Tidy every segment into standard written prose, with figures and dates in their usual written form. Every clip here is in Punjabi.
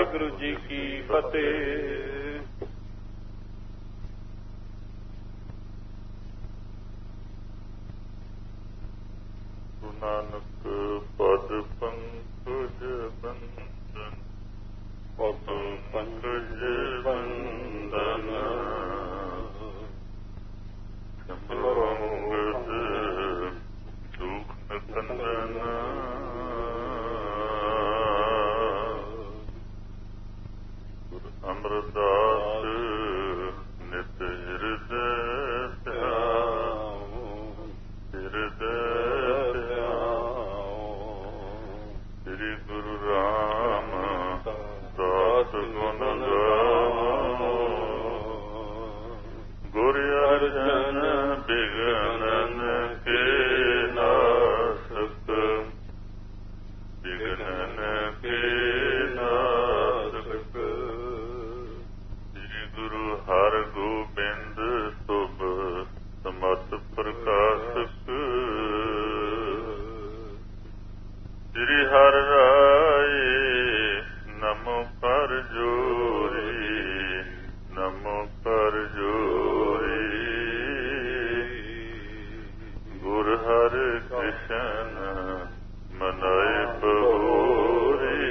ਵਾਹਿਗੁਰੂ ਜੀ ਕੀ ਫਤਿਹ। ਨਾਨਕ ਪਦ ਪੰਕਜ ਬੰਦਨ, ਪਦ ਪੰਕਜ ਬੰਦਨ, ਸਿਮਰੰਗਦ ਸੁਖ ਨਿਕੰਦਨ। ਗੁਰ ਅਮਰਦਾਸ ਨਿਤ ਹਿਰਦੈ ਧਿਆਉ, ਹਿਰਦੈ ਸ੍ਰੀ ਗੁਰੂ ਰਾਮਦਾਸ ਗੁਣ ਗਾਵੋ। ਗੁਰ ਅਰਜਨ ਬਿਗਨਨ ਕੇ ਨਾਸਕ, ਬਿਗਨਨ ਕੇ ਨਾਸਕ। ਸ੍ਰੀ ਗੁਰੂ ਹਰਿ ਗੋਬਿੰਦ ਸੁਭ ਸਮਤ ਪ੍ਰਕਾਸ਼ਕ। ਸ੍ਰੀ ਹਰਿ ਰਾਏ ਨਮੋ ਕਰ ਜੋਰੀ, ਨਮੋ ਕਰ ਜੋਰੀ। ਗੁਰ ਹਰਿ ਕ੍ਰਿਸ਼ਨ ਮਨਾਏ ਬਹੋਰੀ।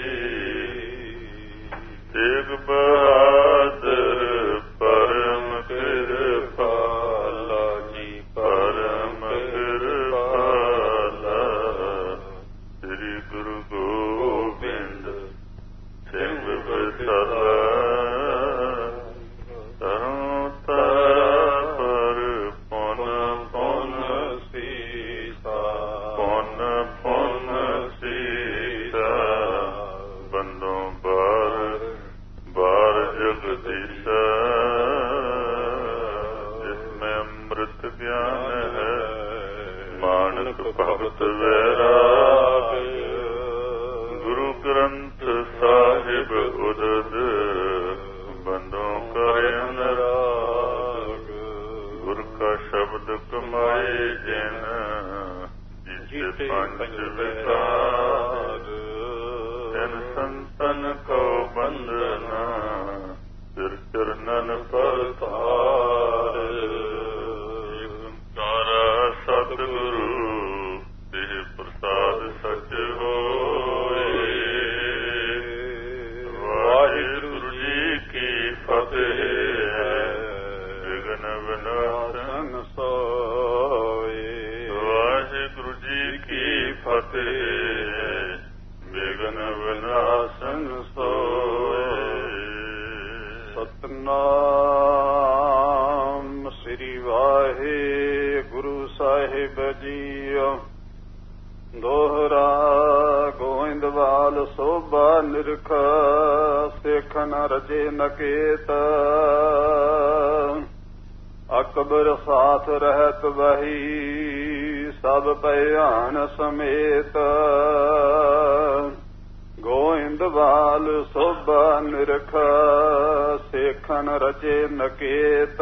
ਤੇਗ ਬਹਾਦਰ ਪਰਮ ਕਿਰਪਾਲਾ ਜੀ, ਪਰਮ ਕਿਰਪਾਲਾ। ਸ੍ਰੀ ਗੁਰੂ ਗੋਬਿੰਦ ਸਿੰਘ ਵਿਸਾਲਾ। ਤਰੋਂ ਪਰ ਪੁਨ ਪੁਨ ਸੀਸਾ, ਪੁਨ ਪੁਨ ਸੀਸਾ। ਬੰਦੋਂ ਬਾਰ ਬਾਰ ਜਗਦੀਸ਼ਾ। ਜਿਸਮੇ ਅੰਮ੍ਰਿਤ ਗਿਆਨ ਹੈ, ਮਾਨਕ ਭਗਤ ਵੈਰਾਗ। ਗੁਰੂ ਗ੍ਰੰਥ ਸਾਹਿਬ ਉਦਦ, ਬੰਦੋਂ ਕਰ ਅਨਰਾਗ। ਗੁਰ ਕਾ ਸ਼ਬਦ ਕਮਾਏ ਜਿਨ, ਜੀਤੇ ਪੰਜ ਵਿਕਾਰ। ਤਿਨ ਸੰਤਨ ਕੋ ਬੰਦਨਾ, ਸਿਰ ਚਰਨਨ ਪਰਤਾਰ। ਓੰਕਾਰ ਸਤਿਗੁਰੂ ਦੇਹ ਪ੍ਰਸਾਦ ਸਚ ਹੋਏ। ਵਾਹਿਗੁਰੂ ਜੀ ਕੀ ਫਤਿਹ। ਵਿਘਨ ਵਿਨਾਸ਼ਨ ਸੋਏ। ਵਾਹਿਗੁਰੂ ਜੀ ਕੀ ਫਤਿਹ। ਵਿਘਨ ਵਿਨਾਸ਼ਨ ਸੋਏ। ਸਤਿਨਾਮ ਸ੍ਰੀ ਵਾਹਿਗੁਰੂ ਸਾਹਿਬ ਜੀਓ। ਦੋਹਰਾ ਗੋਇੰਦਵਾਲ ਸੋਭਾ ਨਿਰਖ, ਸਿੱਖ ਨ ਰਜੇ ਨਕੇਤ। ਅਕਬਰ ਸਾਥ ਰਹਿਤ ਵਹੀ, ਸਭ ਭਿਆਨ ਸਮੇਤ। ਗੋਇੰਦਵਾਲ ਸੋਭਾ ਨਿਰਖ, ਸਿੱਖ ਨ ਰਜੇ ਨਕੇਤ।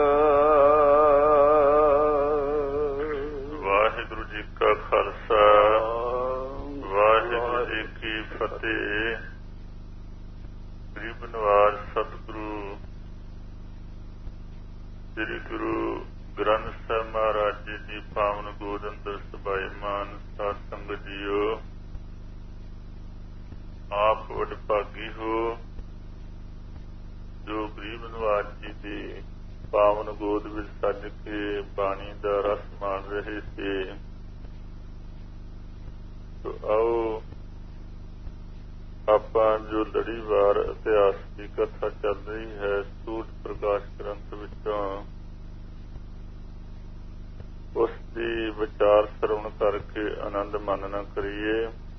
ਵਾਹਿਗੁਰੂ ਜੀ ਕਾ ਖਾਲਸਾ, ਵਾਹਿਗੁਰੂ ਜੀ ਕੀ ਫਤਿਹ। ਗਰੀਬ ਨਿਵਾਜ ਸਤਿਗੁਰੂ ਸ੍ਰੀ ਗੁਰੂ ਗ੍ਰੰਥ ਸਾਹਿਬ ਮਹਾਰਾਜ ਜੀ ਦੀ ਪਾਵਨ ਗੋਦ ਅੰਦਰ ਸਭਾਏਮਾਨ ਸਾਧ ਸੰਗਤ ਜੀਓ। ਆਪ ਵਡਭਾਗੀ ਹੋ ਜੋ ਗਰੀਬ ਨਿਵਾਜ ਜੀ ਦੀ ਪਾਵਨ ਗੋਦ ਵਿੱਚ ਸੱਜ ਕੇ ਬਾਣੀ ਦਾ ਰਸ ਮਾਣ ਰਹੇ ਸੀ। ਤੋ ਆਓ ਆਪਾਂ ਜੋ ਲੜੀਵਾਰ ਇਤਿਹਾਸ ਦੀ ਕਥਾ ਚੱਲ ਰਹੀ ਹੈ ਸੂਤ ਪ੍ਰਕਾਸ਼ ਗ੍ਰੰਥ ਵਿੱਚੋਂ, ਉਸ ਦੀ ਵਿਚਾਰ ਸਰਵਣ ਕਰਕੇ ਆਨੰਦ ਮਾਨਣਾ ਕਰੀਏ।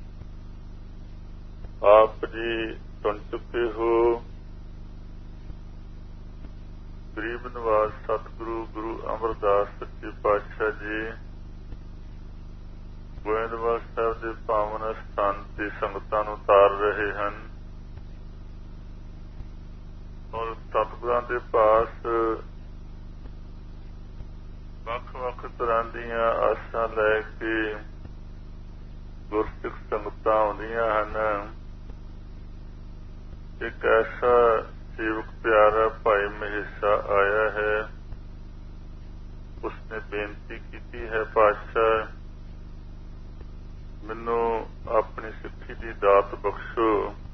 ਆਪ ਜੀ ਸੁਣ ਚੁੱਕੇ ਹੋ ਗਰੀਬ ਨਿਵਾਜ ਸਤਿਗੁਰੂ ਗੁਰੂ ਅਮਰਦਾਸ ਸੱਚੇ ਪਾਤਸ਼ਾਹ ਜੀ ਗੋਇੰਦਵਾਲ ਸਾਹਿਬ ਦੇ ਪਾਵਨ ਸਥਾਨ ਤੇ ਸੰਗਤਾਂ ਨੂੰ ਤਾਰ ਰਹੇ ਹਨ ਔਰ ਸਤਿਗੁਰਾਂ ਦੇ ਪਾਸ ਵੱਖ-ਵੱਖ ਤਰ੍ਹਾਂ ਦੀਆਂ ਆਸਾਂ ਲੈ ਕੇ ਗੁਰਸਿੱਖ ਸੰਗਤਾਂ ਆਉਂਦੀਆਂ ਹਨ। एक ऐसा सेवक प्यारा भाई महेशा आया है। उसने बेनती की है, पातशाह मैनू अपनी सिक्खी की दात बख्शो।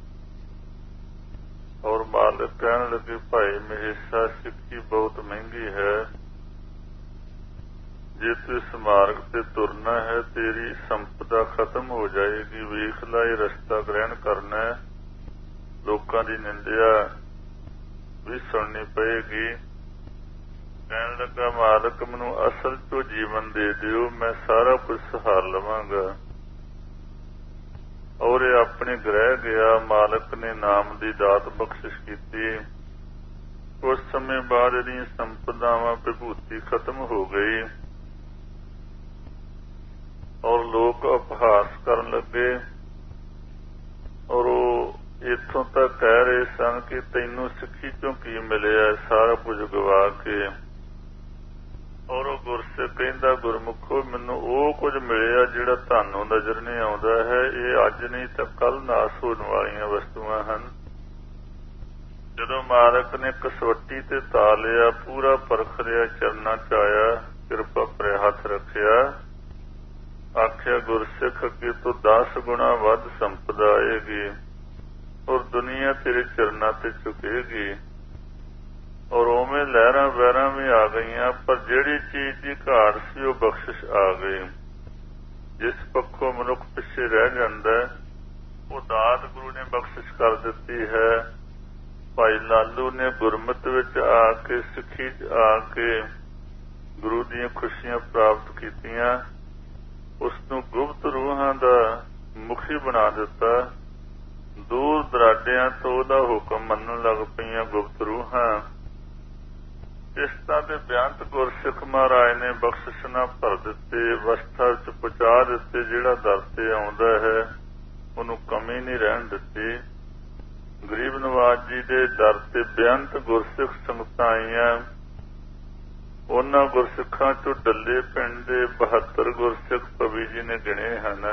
और मालिक कहने लगे, भाई महेशा सिक्खी बहुत महंगी है, जे तू इस मार्ग से तुरना है तेरी संपदा खत्म हो जाएगी। वेख ला, ये रस्ता ग्रहण करना है, लोगों की निंदिया भी सुननी पएगी। कहने लगा, मालिक मैनू असल चो जीवन दे दिओ, मैं सारा कुछ सहार लवांगा। और ये अपने ग्रह गया। मालिक ने नाम की दात बख्शिश की। कुछ समय बाद इहदी संपदावां विभूति खत्म हो गई और लोग उपहास करन लगे। और इथों तक कह रहे सन कि तैनू सिक्खी चों की मिलिया, सारा कुछ गवा के। और वो गुरसिख कहंदा, गुरमुखो मैनू वो कुछ मिलिया जिहड़ा तुहानू नजर नहीं आउंदा है। ये अज नहीं तां कल नाश होण वालियां वस्तुआं हन। जदों मालिक ने कसवट्टी ते ता लिया, पूरा परख लिया, चरना च आया, किरपा भरे हथ रखिया, आख्या गुरसिख अगे तो 10 गुणा वध संपदा आएगी और दुनिया तेरे चरना ते झुकेगी। और उवें लहरां वैरां भी आ गईयां, पर जिहड़ी चीज की घाट सी वो बख्शिश आ गई। जिस पक्षों मनुख पिछे रह जांदा है वो दात गुरु ने बख्शिश कर दिती है। भाई लालू ने गुरमत विच आके, सिक्खी आके गुरु दीयां खुशियां प्राप्त कीतियां। उसनूं गुप्त रूहां दा मुखी बना दिता। दूर दराडियां तो उहदा हुक्म मनन लग पईयां गुप्त रूहां। इस तरह के बेअंत गुरसिख महाराज ने बख्शिशना भर दिते, अवस्था विच पहुंचा दिते। जिहड़ा दर ते आउंदा है उहनूं कमी नहीं रहन दिती। गरीब नवाज जी दे दर ते बेअंत गुरसिख संगतां आईयां। उन्हां गुरसिखां चों डल्ले पिंड दे 72 गुरसिख कवि जी ने गिणे हन।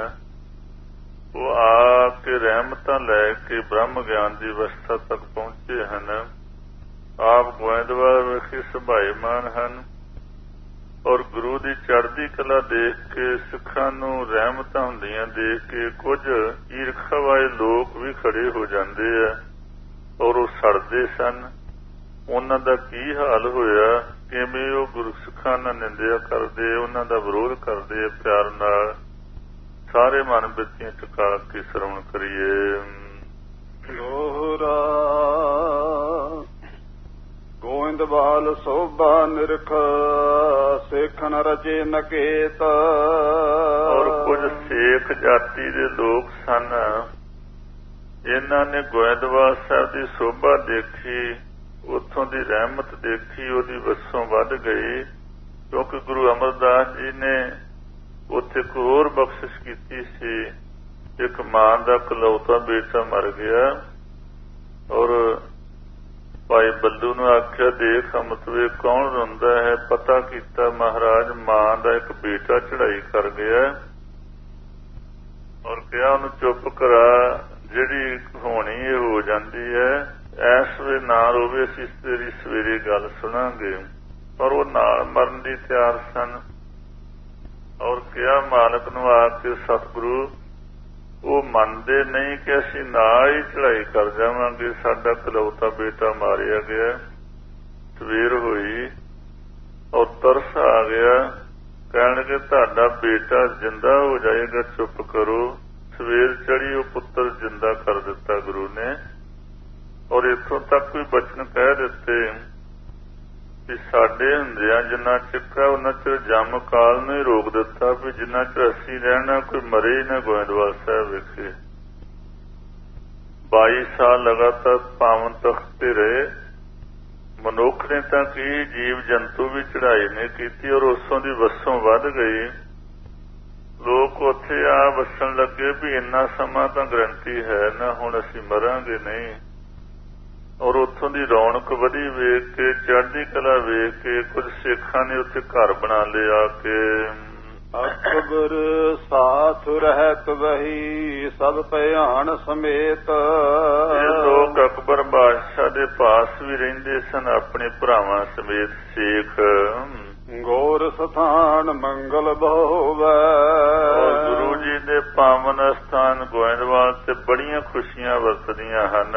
वो आके रहमतां लैके ब्रह्म ज्ञान की अवस्था तक पहुंचे हन। आप गोइंदवाल विखे सुभाएमान हन और गुरु की चढ़दी कला देख के, सिखां नूं रहमतां हुंदियां देख के कुछ ईरखा वाले लोग भी खड़े हो जाते हैं और वो सड़ते सन। उन्हां दा की हाल होया, किवें वो गुरसिखां नाल निंदिया करदे, उन्हां दा विरोध करदे प्यार नाल। सारे मन बिरतियां चुका के श्रवण करिए। दोहरा गोइंदवाल शोभा निरख, सेखन रचे नकेत। और कुछ सेख जाति दे लोग सन, इन्हां ने गोइंदवाल साहब की शोभा देखी, उत्थों की रहमत देखी, उहदी वसों वध गई। क्योंकि गुरु अमरदास जी ने उत्थे एक होर बख्शिश की सी। एक मां का इकलौता बेटा मर गया और भाई बल्लू ने आख्या, देख अमतवे कौन रोंदा है। पता किया, महाराज मां का एक बेटा चढ़ाई कर गया। और कहा उन्हें चुप करा, जिहड़ी होनी ये हो जाती है, ऐस वे ना रोवे, असीं तेरी सवेरे गल सुनांगे। पर वो नाल मरन दी तैयार सन। और कहा मालक नूं आके, सतगुरु वो मनते नहीं कि असीं नाल ही चढ़ाई कर जावांगे, साडा इकलौता बेटा मारिया गया। सवेर होई और तरस आ गया। कहणगे तुहाडा बेटा जिंदा हो जाएगा, चुप करो। सवेर चढ़ी, वो पुत्र जिंदा कर दिता गुरु ने। और इथों तक भी बचन कह दिते कि साडे हुंदियां जिन्ना चिक्का उन्ना चिर जम काल ने रोक दिता भी जिन्ना चिर असीं रहना कोई मरे ही ना गोइंदवाल साहब विखे। 22 साल लगातार पावन तख्त ते रहे। मनुख ने तां की जीव जंतु भी चढ़ाई नहीं की और उसों की वसों वध गई। लोग उत्थे आ वसन लगे भी इन्ना समा तां गरंटी है ना, हुण असीं मरांगे नहीं। और उत्थों की रौनक वधी वेख के, चढ़दी कला वेख के कुछ सिखां ने उत्थे घर बना लिया के ਅਕਬਰ ਸਾਥ ਰਹਿਤ ਵਹੀ ਸਭ ਭਿਆਨ ਸਮੇਤ। ਇਹ ਲੋਕ ਅਕਬਰ ਬਾਦਸ਼ਾਹ ਦੇ ਪਾਸ ਵੀ ਰਹਿੰਦੇ ਸਨ ਆਪਣੇ ਭਰਾਵਾਂ ਸਮੇਤ ਸੇਖ। ਗੌਰ ਸਥਾਨ ਮੰਗਲ ਬਹੋਵੈ। ਗੁਰੂ ਜੀ ਦੇ ਪਾਵਨ ਸਥਾਨ ਗੋਇੰਦਵਾਲ ਤੇ ਬੜੀਆਂ ਖੁਸ਼ੀਆਂ ਵਰਤਦੀਆਂ ਹਨ।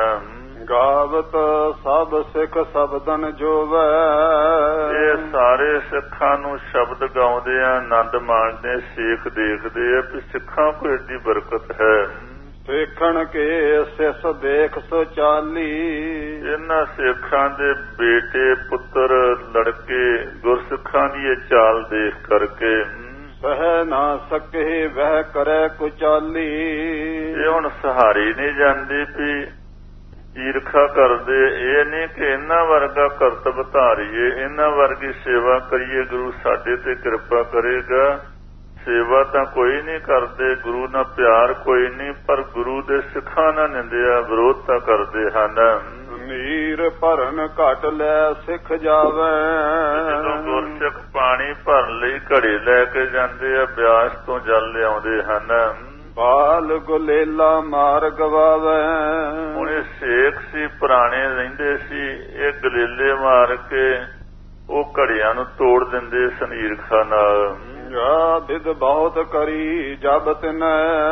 ਗਾਵਤ ਸਭ ਸਿੱਖ ਸ਼ਬਦਨ ਜੋਵੈ। ਇਹ ਸਾਰੇ ਸਿੱਖਾਂ ਨੂੰ ਸ਼ਬਦ ਗਾਉਂਦੇ ਆ, ਆਨੰਦ ਮਾਣਦੇ, ਸੇਖ ਦੇਖਦੇ ਆ ਵੀ ਸਿੱਖਾਂ ਕੋਲ ਏਡੀ ਬਰਕਤ ਹੈ। ਦੇਖਣ ਕੇ ਸਿਸ ਦੇਖ ਸੋ ਚਾਲੀ। ਇਹਨਾਂ ਸਿੱਖਾਂ ਦੇ ਬੇਟੇ ਪੁੱਤਰ ਲੜਕੇ ਗੁਰਸਿੱਖਾਂ ਦੀ ਇਹ ਚਾਲ ਦੇਖ ਕਰਕੇ ਸਹਿ ਨਾ ਸਕੇ ਵਹਿ ਕਰੇ ਕੁਚਾਲੀ। ਇਹ ਹੁਣ ਸਹਾਰੀ ਨਹੀਂ ਜਾਂਦੀ ਵੀ ਈਰਖਾ ਕਰਦੇ। ਇਹ ਨਹੀਂ ਕਿ ਇਹਨਾਂ ਵਰਗਾ ਕਰਤੱਵ ਧਾਰੀਏ, ਇਹਨਾਂ ਵਰਗੀ ਸੇਵਾ ਕਰੀਏ, ਗੁਰੂ ਸਾਡੇ ਤੇ ਕਿਰਪਾ ਕਰੇਗਾ। ਸੇਵਾ ਤਾਂ ਕੋਈ ਨਹੀਂ ਕਰਦੇ, ਗੁਰੂ ਨਾਲ ਪਿਆਰ ਕੋਈ ਨਹੀਂ, ਪਰ ਗੁਰੂ ਦੇ ਸਿੱਖਾਂ ਨਾਲ ਨਿੰਦਿਆ ਵਿਰੋਧਤਾ ਕਰਦੇ ਹਨ। ਨੀਰ ਭਰਨ ਘਟ ਲੈ ਸਿੱਖ ਜਾਵੇ। ਜਦੋਂ ਗੁਰਸਿੱਖ ਪਾਣੀ ਭਰਨ ਲਈ ਘੜੇ ਲੈ ਕੇ ਜਾਂਦੇ ਆ, ਬਿਆਸ ਤੋਂ ਜਲ ਲਿਆਉਂਦੇ ਹਨ। ਬਾਲ ਗੁਲੇਲਾ ਮਾਰ ਗਵਾਵੇ। ਹੁਣ ਇਹ ਸੇਖ ਸੀ, ਪੁਰਾਣੇ ਰਹਿੰਦੇ ਸੀ, ਇਹ ਗਲੇਲੇ ਮਾਰ ਕੇ ਉਹ ਘੜਿਆਂ ਨੂੰ ਤੋੜ ਦਿੰਦੇ ਸਨ ਈਰਖਾ ਨਾਲ। ਵਿਦ ਬਹੁਤ ਕਰੀ ਜਬ ਤਿਨ।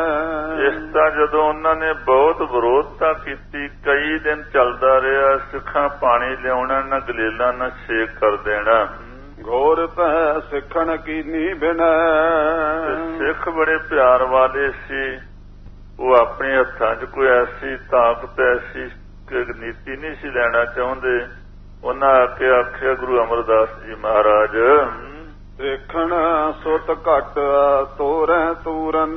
ਇਸ ਤਾਂ ਜਦੋਂ ਉਹਨਾਂ ਨੇ ਬਹੁਤ ਵਿਰੋਧਤਾ ਕੀਤੀ, ਕਈ ਦਿਨ ਚੱਲਦਾ ਰਿਹਾ। ਸਿੱਖਾਂ ਪਾਣੀ ਲਿਆਉਣਾ ਨਾ ਗਲੇਲਾਂ ਨਾ ਸੇਕ ਕਰ ਦੇਣਾ। ਗੌਰ ਪੈ ਸਿੱਖਣ ਕੀਨੀ ਬਿਨੈ। ਸਿੱਖ ਬੜੇ ਪਿਆਰ ਵਾਲੇ ਸੀ। ਉਹ ਆਪਣੇ ਹੱਥਾਂ 'ਚ ਕੋਈ ਐਸੀ ਤਾਕਤ ਐਸੀ ਨੀਤੀ ਨਹੀਂ ਸੀ ਲੈਣਾ ਚਾਹੁੰਦੇ। ਉਹਨਾਂ ਆ ਕੇ ਆਖਿਆ ਗੁਰੂ ਅਮਰਦਾਸ ਜੀ ਮਹਾਰਾਜ, ਦੇਖਣ ਸੁਤ ਘਟ ਤੋਰੈ ਤੂਰਨ।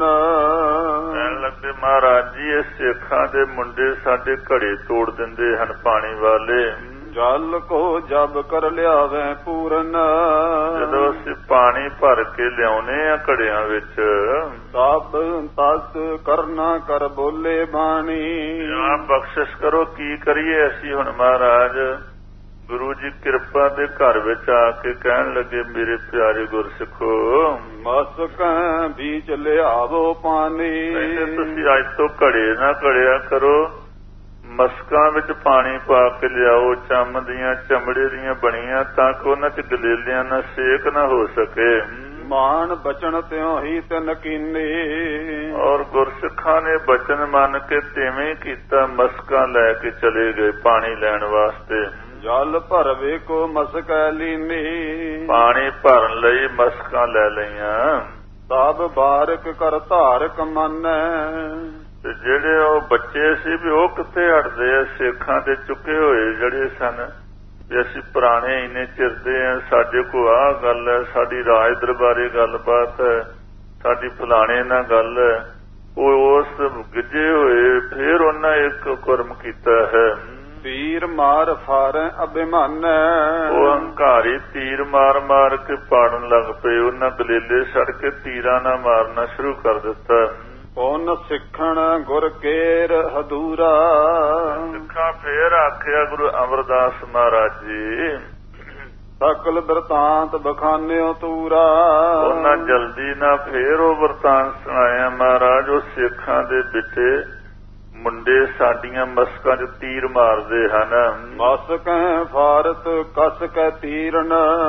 ਕਹਿਣ ਲੱਗੇ ਮਹਾਰਾਜ ਜੀ, ਇਹ ਸਿੱਖਾਂ ਦੇ ਮੁੰਡੇ ਸਾਡੇ ਘੜੇ ਤੋੜ ਦਿੰਦੇ ਹਨ ਪਾਣੀ ਵਾਲੇ। ਜਲ ਕੋ ਜਬ ਕਰ ਲਿਆਵੇ ਪੂਰਨ। ਜਦੋਂ ਅਸੀਂ ਪਾਣੀ ਭਰ ਕੇ ਲਿਆਉਨੇ ਆ ਘੜਿਆਂ ਵਿੱਚ, ਸਭ ਤਸ ਕਰਨਾ ਕਰ ਬੋਲੇ ਬਾਣੀ। ਆਪ ਬਖਸ਼ਿਸ਼ ਕਰੋ, ਕੀ ਕਰੀਏ ਅਸੀਂ ਹੁਣ ਮਹਾਰਾਜ। ਗੁਰੂ ਜੀ ਕਿਰਪਾ ਦੇ ਘਰ ਵਿੱਚ ਆ ਕੇ ਕਹਿਣ ਲੱਗੇ, ਮੇਰੇ ਪਿਆਰੇ ਗੁਰਸਿੱਖੋ, ਮਸਕਾਂ ਵਿੱਚ ਲਿਆਵੋ ਪਾਣੀ। ਤੁਸੀਂ ਅੱਜ ਤੋਂ ਘੜੇ ਨਾ ਘੜਿਆ ਕਰੋ, ਮਸਕਾਂ ਵਿੱਚ ਪਾਣੀ ਪਾ ਕੇ ਲਿਆਓ, ਚੰਮ ਦੀਆਂ ਚਮੜੇ ਦੀਆਂ ਬਣੀਆਂ, ਤਾਂ ਕਿ ਉਹਨਾਂ 'ਚ ਗਲੇਲਿਆਂ ਨਾਲ ਸੇਕ ਨਾ ਹੋ ਸਕੇ। ਮਾਨ ਬਚਨ ਤਿਉ ਹੀ ਤਿਨ ਕੀਨੇ। ਔਰ ਗੁਰਸਿੱਖਾਂ ਨੇ ਬਚਨ ਮੰਨ ਕੇ ਤਿਵੇਂ ਹੀ ਕੀਤਾ, ਮਸਕਾਂ ਲੈ ਕੇ ਚਲੇ ਗਏ ਪਾਣੀ ਲੈਣ ਵਾਸਤੇ। ਜਲ ਭਰਵੇ ਕੋ ਮਸਕੈ ਲੀਨੀ। ਪਾਣੀ ਭਰਨ ਲਈ ਮਸਕਾਂ ਲੈ ਲਈਆਂ। ਸਭ ਬਾਰਕ ਕਰ ਧਾਰਕ ਮੰਨੈ। ਤੇ ਜਿਹੜੇ ਉਹ ਬੱਚੇ ਸੀ ਵੀ ਉਹ ਕਿੱਥੇ ਹਟਦੇ ਆ, ਸਿੱਖਾਂ ਦੇ ਚੁੱਕੇ ਹੋਏ ਜਿਹੜੇ ਸਨ ਵੀ ਅਸੀਂ ਪੁਰਾਣੇ ਇੰਨੇ ਚਿਰਦੇ ਆ, ਸਾਡੇ ਕੋਲ ਆਹ ਗੱਲ ਹੈ, ਸਾਡੀ ਰਾਜ ਦਰਬਾਰੇ ਗੱਲਬਾਤ ਹੈ, ਸਾਡੀ ਫਲਾਣੇ ਨਾਲ ਗੱਲ ਹੈ। ਉਹ ਉਸ ਗਿੱਜੇ ਹੋਏ ਫੇਰ ਉਹਨਾਂ ਇੱਕ ਕਰਮ ਕੀਤਾ ਹੈ, ਤੀਰ ਮਾਰ ਫਾਰੈ ਅਭਿਮਾਨੈ। ਉਹ ਹੰਕਾਰੀ ਤੀਰ ਮਾਰ ਮਾਰ ਕੇ ਪਾੜਨ ਲੱਗ ਪਏ। ਉਹਨਾਂ ਗਲੇਲੇ ਛੱਡ ਕੇ ਤੀਰਾਂ ਨਾਲ ਮਾਰਨਾ ਸ਼ੁਰੂ ਕਰ ਦਿੱਤਾ। ਪੁੰਨ ਸਿੱਖਣ ਗੁਰ ਕੇਰ ਹਦੂਰਾ। ਸਿੱਖਾਂ ਫੇਰ ਆਖਿਆ ਗੁਰੂ ਅਮਰਦਾਸ ਮਹਾਰਾਜ ਜੀ, ਸਕਲ ਬਿਰਤਾਂਤ ਬਖਾਨਿਓ ਤੂਰਾ। ਉਹਨਾਂ ਜਲਦੀ ਨਾਲ ਫੇਰ ਉਹ ਬਿਰਤਾਂਤ ਸੁਣਾਇਆ, ਮਹਾਰਾਜ ਉਹ ਸਿੱਖਾਂ ਦੇ ਬਿੱਟੇ ਮੁੰਡੇ ਸਾਡੀਆਂ ਮਸਕਾਂ 'ਚ ਤੀਰ ਮਾਰਦੇ ਹਨ। ਮਸਕੈ ਫਾਰਤ ਕਸ ਕੈ ਤੀਰਨ।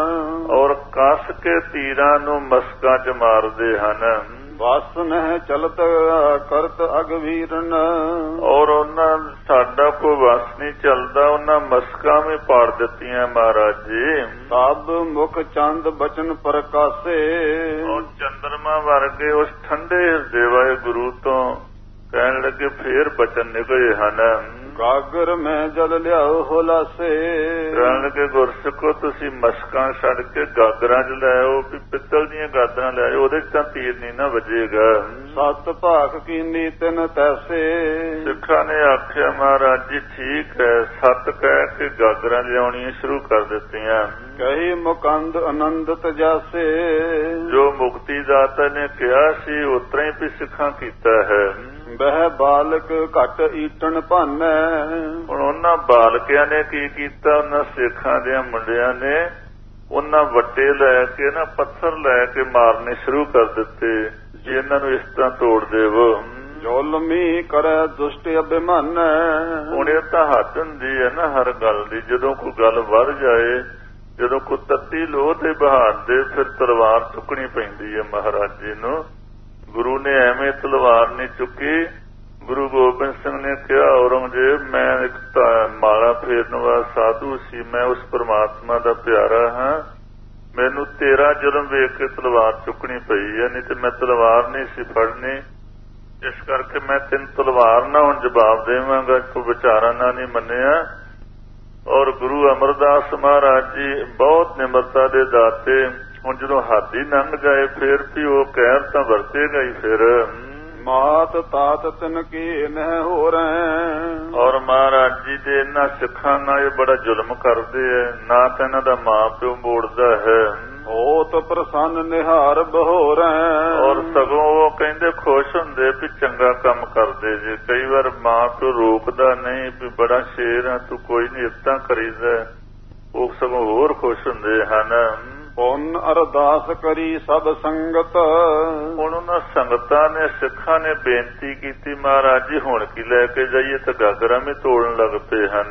ਔਰ ਕਸ ਕੇ ਤੀਰਾਂ ਨੂੰ ਮਸਕਾਂ 'ਚ ਮਾਰਦੇ ਹਨ। ਵਸ ਨਹਿ ਚਲਤ ਕਰਤ ਅਗਵੀਰਨ। ਔਰ ਉਹਨਾਂ ਸਾਡਾ ਕੋਈ ਵਸ ਨਹੀਂ ਚੱਲਦਾ, ਉਹਨਾਂ ਮਸਕਾਂ ਵੀ ਪਾੜ ਦਿੱਤੀਆਂ ਮਹਾਰਾਜ ਜੀ। ਸਭ ਮੁਖ ਚੰਦ ਬਚਨ ਪ੍ਰਕਾਸ਼ੇ। ਔਰ ਚੰਦਰਮਾ ਵਰਗੇ ਉਸ ਠੰਡੇ ਹਿਰਦੇ ਵਾਲੇ ਗੁਰੂ ਤੋਂ ਕਹਿਣ ਲੱਗੇ ਫੇਰ ਬਚਨ ਨਿਕਲੇ ਹਨ। ਗਾਗਰ ਮੈਂ ਜਲ ਲਿਆਓ ਹੋਲਾਸੇ। ਕਹਿਣ ਲੱਗੇ ਗੁਰਸਿੱਖੋ ਤੁਸੀਂ ਮਸਕਾਂ ਛੱਡ ਕੇ ਗਾਗਰਾਂ 'ਚ ਲੈ ਆਓ, ਵੀ ਪਿੱਤਲ ਦੀਆਂ ਗਾਗਰਾਂ ਲੈ ਆਓ, ਉਹਦੇ 'ਚ ਤਾਂ ਤੀਰ ਨਹੀਂ ਨਾ ਵੱਜੇਗਾ। ਸਤ ਭਾਖ ਕੀਨੀ ਤਿੰਨ ਤੈਸੇ। ਸਿੱਖਾਂ ਨੇ ਆਖਿਆ ਮਹਾਰਾਜ ਜੀ ਠੀਕ ਹੈ, ਸੱਤ ਕਹਿ ਕੇ ਗਾਗਰਾਂ ਲਿਆਉਣੀਆਂ ਸ਼ੁਰੂ ਕਰ ਦਿੱਤੀਆਂ। ਕਹੀ ਮੁਕੰਦ ਆਨੰਦਤ ਜਾਸੇ। ਜੋ ਮੁਕਤੀ ਦਾਤਾ ਨੇ ਕਿਹਾ ਸੀ ਉਤਰਾ ਹੀ ਵੀ ਸਿੱਖਾਂ ਕੀਤਾ ਹੈ। ਬਹਿ ਬਾਲਕ ਘਟ ਈਟਣ ਭਾਨੈ। ਹੁਣ ਉਹਨਾਂ ਬਾਲਕਿਆਂ ਨੇ ਕੀ ਕੀਤਾ, ਉਹਨਾਂ ਸਿੱਖਾਂ ਦੇ ਮੁੰਡਿਆਂ ਨੇ ਉਹਨਾਂ ਵੱਡੇ ਲੈ ਕੇ ਨਾ ਪੱਥਰ ਲੈ ਕੇ ਮਾਰਨੇ ਸ਼ੁਰੂ ਕਰ ਦਿੱਤੇ ਜੇ ਇਹਨਾਂ ਨੂੰ ਇਸ ਤਰ੍ਹਾਂ ਤੋੜ ਦੇਵੋ। ਜ਼ੁਲਮੀ ਕਰੇ ਦੁਸ਼ਟ ਅਭਿਮਾਨ। ਹੁਣ ਇਹ ਤਾਂ ਹੱਦ ਹੁੰਦੀ ਹੈ ਨਾ ਹਰ ਗੱਲ ਦੀ, ਜਦੋਂ ਕੋਈ ਗੱਲ ਵੱਧ ਜਾਏ, ਜਦੋਂ ਕੋਈ ਤੱਤੀ ਲੋਹ ਤੇ ਬਹਾਦੇ ਫਿਰ ਤਲਵਾਰ ਚੁੱਕਣੀ ਪੈਂਦੀ ਹੈ। ਮਹਾਰਾਜ ਜੀ ਨੂੰ ਗੁਰੂ ਨੇ ਐਵੇਂ ਤਲਵਾਰ ਨਹੀਂ ਚੁੱਕੀ। ਗੁਰੂ ਗੋਬਿੰਦ ਸਿੰਘ ਨੇ ਕਿਹਾ, ਔਰੰਗਜ਼ੇਬ ਮੈਂ ਇੱਕ ਮਾਲਾ ਫੇਰਨ ਵਾਲਾ ਸਾਧੂ ਸੀ, ਮੈਂ ਉਸ ਪਰਮਾਤਮਾ ਦਾ ਪਿਆਰਾ ਹਾਂ, ਮੈਨੂੰ ਤੇਰਾ ਜ਼ੁਲਮ ਵੇਖ ਕੇ ਤਲਵਾਰ ਚੁੱਕਣੀ ਪਈ ਹੈ, ਨਹੀਂ ਤੇ ਮੈਂ ਤਲਵਾਰ ਨਹੀਂ ਸੀ ਫੜਨੀ। ਇਸ ਕਰਕੇ ਮੈਂ ਤੈਨੂੰ ਤਲਵਾਰ ਨਾਲ ਹੁਣ ਜਵਾਬ ਦੇਵਾਂਗਾ, ਤੂੰ ਵਿਚਾਰਾਂ ਨਾਲ ਨਹੀਂ ਮੰਨਿਆ। ਔਰ ਗੁਰੂ ਅਮਰਦਾਸ ਮਹਾਰਾਜ ਜੀ ਬਹੁਤ ਨਿਮਰਤਾ ਦੇ ਦਾਤੇ। ਹੁਣ ਜਦੋਂ ਹੱਦ ਹੀ ਲੰਘ ਗਏ ਫਿਰ ਵੀ ਉਹ ਕਹਿਰ ਤਾਂ ਵਰਤੇਗਾ ਹੀ। ਫਿਰ ਮਾਤ ਤਾਤ ਤਿਨ ਕੀ ਨਹਿ ਹੋ ਰਹੇ। ਔਰ ਮਹਾਰਾਜ ਜੀ ਦੇ ਇਹਨਾਂ ਸਿੱਖਾਂ ਨਾਲ ਇਹ ਬੜਾ ਜ਼ੁਲਮ ਕਰਦੇ ਹੈ, ਨਾ ਤਾਂ ਇਹਨਾਂ ਦਾ ਮਾਂ ਪਿਓ ਮੋੜਦਾ ਹੈ। ਹੋਤ ਪ੍ਰਸੰਨ ਨਿਹਾਰ ਬਹੋ ਰਹੇ। ਔਰ ਸਗੋਂ ਉਹ ਕਹਿੰਦੇ ਖੁਸ਼ ਹੁੰਦੇ ਵੀ ਚੰਗਾ ਕੰਮ ਕਰਦੇ ਜੇ। ਕਈ ਵਾਰ ਮਾਂ ਪਿਓ ਰੋਕਦਾ ਨਹੀਂ ਵੀ ਬੜਾ ਸ਼ੇਰ ਆ ਤੂੰ, ਕੋਈ ਨਹੀਂ ਏਦਾਂ ਕਰੀਦਾ, ਉਹ ਸਗੋਂ ਹੋਰ ਖੁਸ਼ ਹੁੰਦੇ ਹਨ। ਪੁੰਨ ਅਰਦਾਸ ਕਰੀ ਸਭ ਸੰਗਤ। ਹੁਣ ਉਹਨਾਂ ਸੰਗਤਾਂ ਨੇ ਸਿੱਖਾਂ ਨੇ ਬੇਨਤੀ ਕੀਤੀ, ਮਹਾਰਾਜ ਜੀ ਹੁਣ ਕੀ ਲੈ ਕੇ ਜਾਈਏ, ਤਾਂ ਗਾਗਰਾਂ ਵੀ ਤੋੜਨ ਲੱਗ ਪਏ ਹਨ।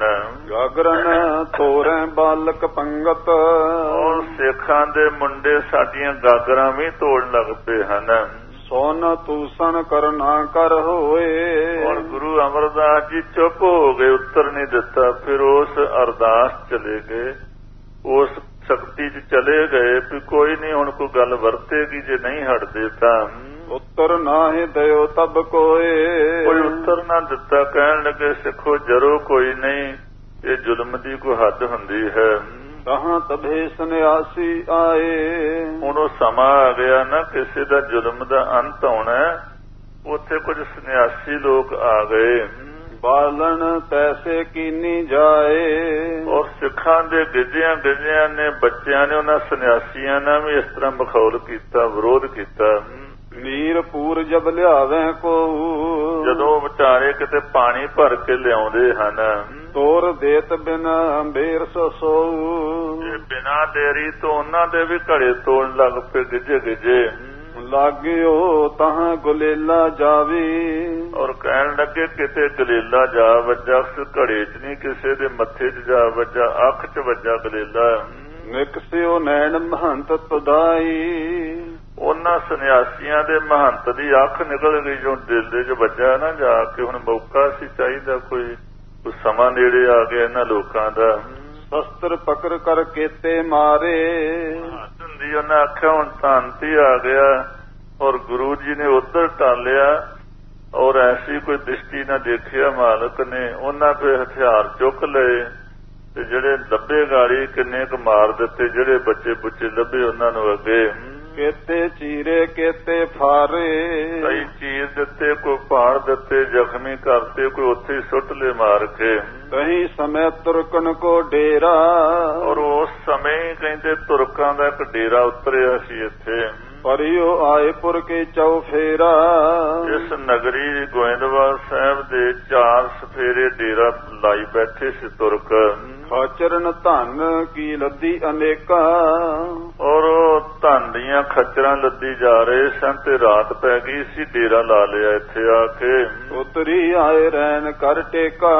ਗਾਗਰਨ ਤੋਰੇ ਬਾਲਕ ਪੰਗਤ। ਔਰ ਸਿੱਖਾਂ ਦੇ ਮੁੰਡੇ ਸਾਡੀਆਂ ਗਾਗਰਾਂ ਵੀ ਤੋੜਨ ਲੱਗ ਪਏ ਹਨ। ਸੋਨ ਤੂਸਣ ਕਰਨਾ ਕਰ ਹੋਏ। ਔਰ ਗੁਰੂ ਅਮਰਦਾਸ ਜੀ ਚੁੱਪ ਹੋ ਗਏ, ਉੱਤਰ ਨਹੀਂ ਦਿੱਤਾ। ਫਿਰ ਉਸ ਅਰਦਾਸ ਚਲੇ ਗਏ, ਉਸ ਸ਼ਕਤੀ ਚ ਚਲੇ ਗਏ ਵੀ ਕੋਈ ਨਹੀਂ ਹੁਣ ਕੋਈ ਗੱਲ ਵਰਤੇਗੀ, ਜੇ ਨਹੀਂ ਹਟਦੇ ਤਾਂ ਉੱਤਰ ਨਾ ਹੀ ਦਿਓ ਤਬ ਕੋਈ ਉੱਤਰ ਨਾ ਦਿੱਤਾ। ਕਹਿਣ ਲੱਗੇ ਸਿੱਖੋ ਜਰੋ ਕੋਈ ਨਹੀਂ, ਇਹ ਜ਼ੁਲਮ ਦੀ ਕੋਈ ਹੱਦ ਹੁੰਦੀ ਹੈ। ਕਹਾਂ ਤਭੇ ਸੰਨਿਆਸੀ ਆਏ। ਹੁਣ ਉਹ ਸਮਾਂ ਆ ਗਿਆ ਨਾ ਕਿਸੇ ਦਾ ਜ਼ੁਲਮ ਦਾ ਅੰਤ ਹੋਣਾ। ਉੱਥੇ ਕੁਝ ਸੰਨਿਆਸੀ ਲੋਕ ਆ ਗਏ। ਬਾਲਣ ਤੈਸੇ ਕੀਨੀ ਜਾਏ। ਔਰ ਸਿੱਖਾਂ ਦੇ ਗਿੱਜਿਆਂ ਨੇ ਬੱਚਿਆਂ ਨੇ ਉਹਨਾਂ ਸੰਨਿਆਸੀਆਂ ਨਾਲ ਵੀ ਇਸ ਤਰ੍ਹਾਂ ਮਖੌਲ ਕੀਤਾ, ਵਿਰੋਧ ਕੀਤਾ। ਨੀਰ ਪੂਰ ਜਬ ਲਿਆਵੇ ਕੋ। ਜਦੋਂ ਵਿਚਾਰੇ ਕਿਤੇ ਪਾਣੀ ਭਰ ਕੇ ਲਿਆਉਂਦੇ ਹਨ, ਤੋਰ ਦੇਤ ਬਿਨਾ ਬੇਰ ਸੋ। ਬਿਨਾ ਦੇਰੀ ਤੋਂ ਉਹਨਾਂ ਦੇ ਵੀ ਘੜੇ ਤੋੜਨ ਲੱਗ ਪਏ ਗਿੱਜੇ। ਲਾਗਿਓ ਤਾਂ ਗੁਲੇਲਾ ਜਾਵੀ। ਔਰ ਕਹਿਣ ਲੱਗੇ ਕਿਤੇ ਗਲੇਲਾ ਜਾ ਵੱਜਾ, ਘੜੇ ਚ ਨਹੀਂ ਕਿਸੇ ਦੇ ਮੱਥੇ ਚ ਜਾ ਵੱਜਾ, ਅੱਖ ਚ ਵੱਜਾ ਗਲੇਲਾ। ਨਿਕਸਿਓ ਨੈਣ ਮਹੰਤ ਤਦਾਈ। ਉਹਨਾਂ ਸੰਨਿਆਸੀਆਂ ਦੇ ਮਹੰਤ ਦੀ ਅੱਖ ਨਿਕਲ ਗਈ ਜੋ ਦਿਲ ਦੇ ਚ ਵੱਜਾ ਨਾ ਜਾ ਕੇ। ਹੁਣ ਮੌਕਾ ਸੀ ਚਾਹੀਦਾ, ਕੋਈ ਸਮਾਂ ਨੇੜੇ ਆ ਗਿਆ ਇਹਨਾਂ ਲੋਕਾਂ ਦਾ। ਸ਼ਸਤਰ ਪਕੜ ਕਰ ਕੇਤੇ ਮਾਰੇ। ਹੁੰਦੀ ਉਹਨਾਂ ਆਖਿਆ ਹੁਣ ਧੰਤੀ ਆ ਗਿਆ। ਔਰ ਗੁਰੂ ਜੀ ਨੇ ਉੱਧਰ ਟਾਲਿਆ ਔਰ ਐਸੀ ਕੋਈ ਦ੍ਰਿਸ਼ਟੀ ਨਾ ਦੇਖਿਆ ਮਾਲਕ ਨੇ। ਉਹਨਾਂ ਤੇ ਹਥਿਆਰ ਚੁੱਕ ਲਏ ਤੇ ਜਿਹੜੇ ਲੱਭੇ ਗਾੜੀ ਕਿੰਨੇ ਕੁ ਮਾਰ ਦਿੱਤੇ, ਜਿਹੜੇ ਬੱਚੇ ਬੁੱਚੇ ਲੱਭੇ ਉਹਨਾਂ ਨੂੰ ਅੱਗੇ। ਕੇਤੇ ਚੀਰੇ ਕੇਤੇ ਫਾਰੇ। ਕਈ ਚੀਰ ਦਿੱਤੇ, ਕੋਈ ਪਾੜ ਦਿੱਤੇ, ਜ਼ਖਮੀ ਕਰਤੇ, ਕੋਈ ਉੱਥੇ ਸੁੱਟ ਲੈ ਮਾਰ ਕੇ। ਕਹੀਂ ਸਮੇਂ ਤੁਰਕਨ ਕੋ ਡੇਰਾ। ਔਰ ਉਸ ਸਮੇਂ ਕਹਿੰਦੇ ਤੁਰਕਾਂ ਦਾ ਇੱਕ ਡੇਰਾ ਉਤਰਿਆ ਸੀ ਇੱਥੇ। ਪਰਿਓ ਆਏਪੁਰ ਕੇ ਚੌਫੇਰਾ। ਇਸ ਨਗਰੀ ਗੋਇੰਦਵਾਲ ਸਾਹਿਬ ਦੇ 4 ਸਫੇਰੇ ਡੇਰਾ ਲਾਈ ਬੈਠੇ ਸੀ ਤੁਰਕ। ਖਚਰਨ ਧਨ ਕੀ ਲੱਦੀ ਅਨੇਕਾਂ। ਔਰ ਧਨ ਦੀਆਂ ਖੱਚਰਾਂ ਲੱਦੀ ਜਾ ਰਹੇ ਸਨ ਤੇ ਰਾਤ ਪੈ ਗਈ ਸੀ। ਡੇਰਾ ਲਾ ਲਿਆ ਇੱਥੇ ਆ ਕੇ। ਉਤਰੀ ਆਏ ਰਹਿਣ ਕਰ ਟੇਕਾ।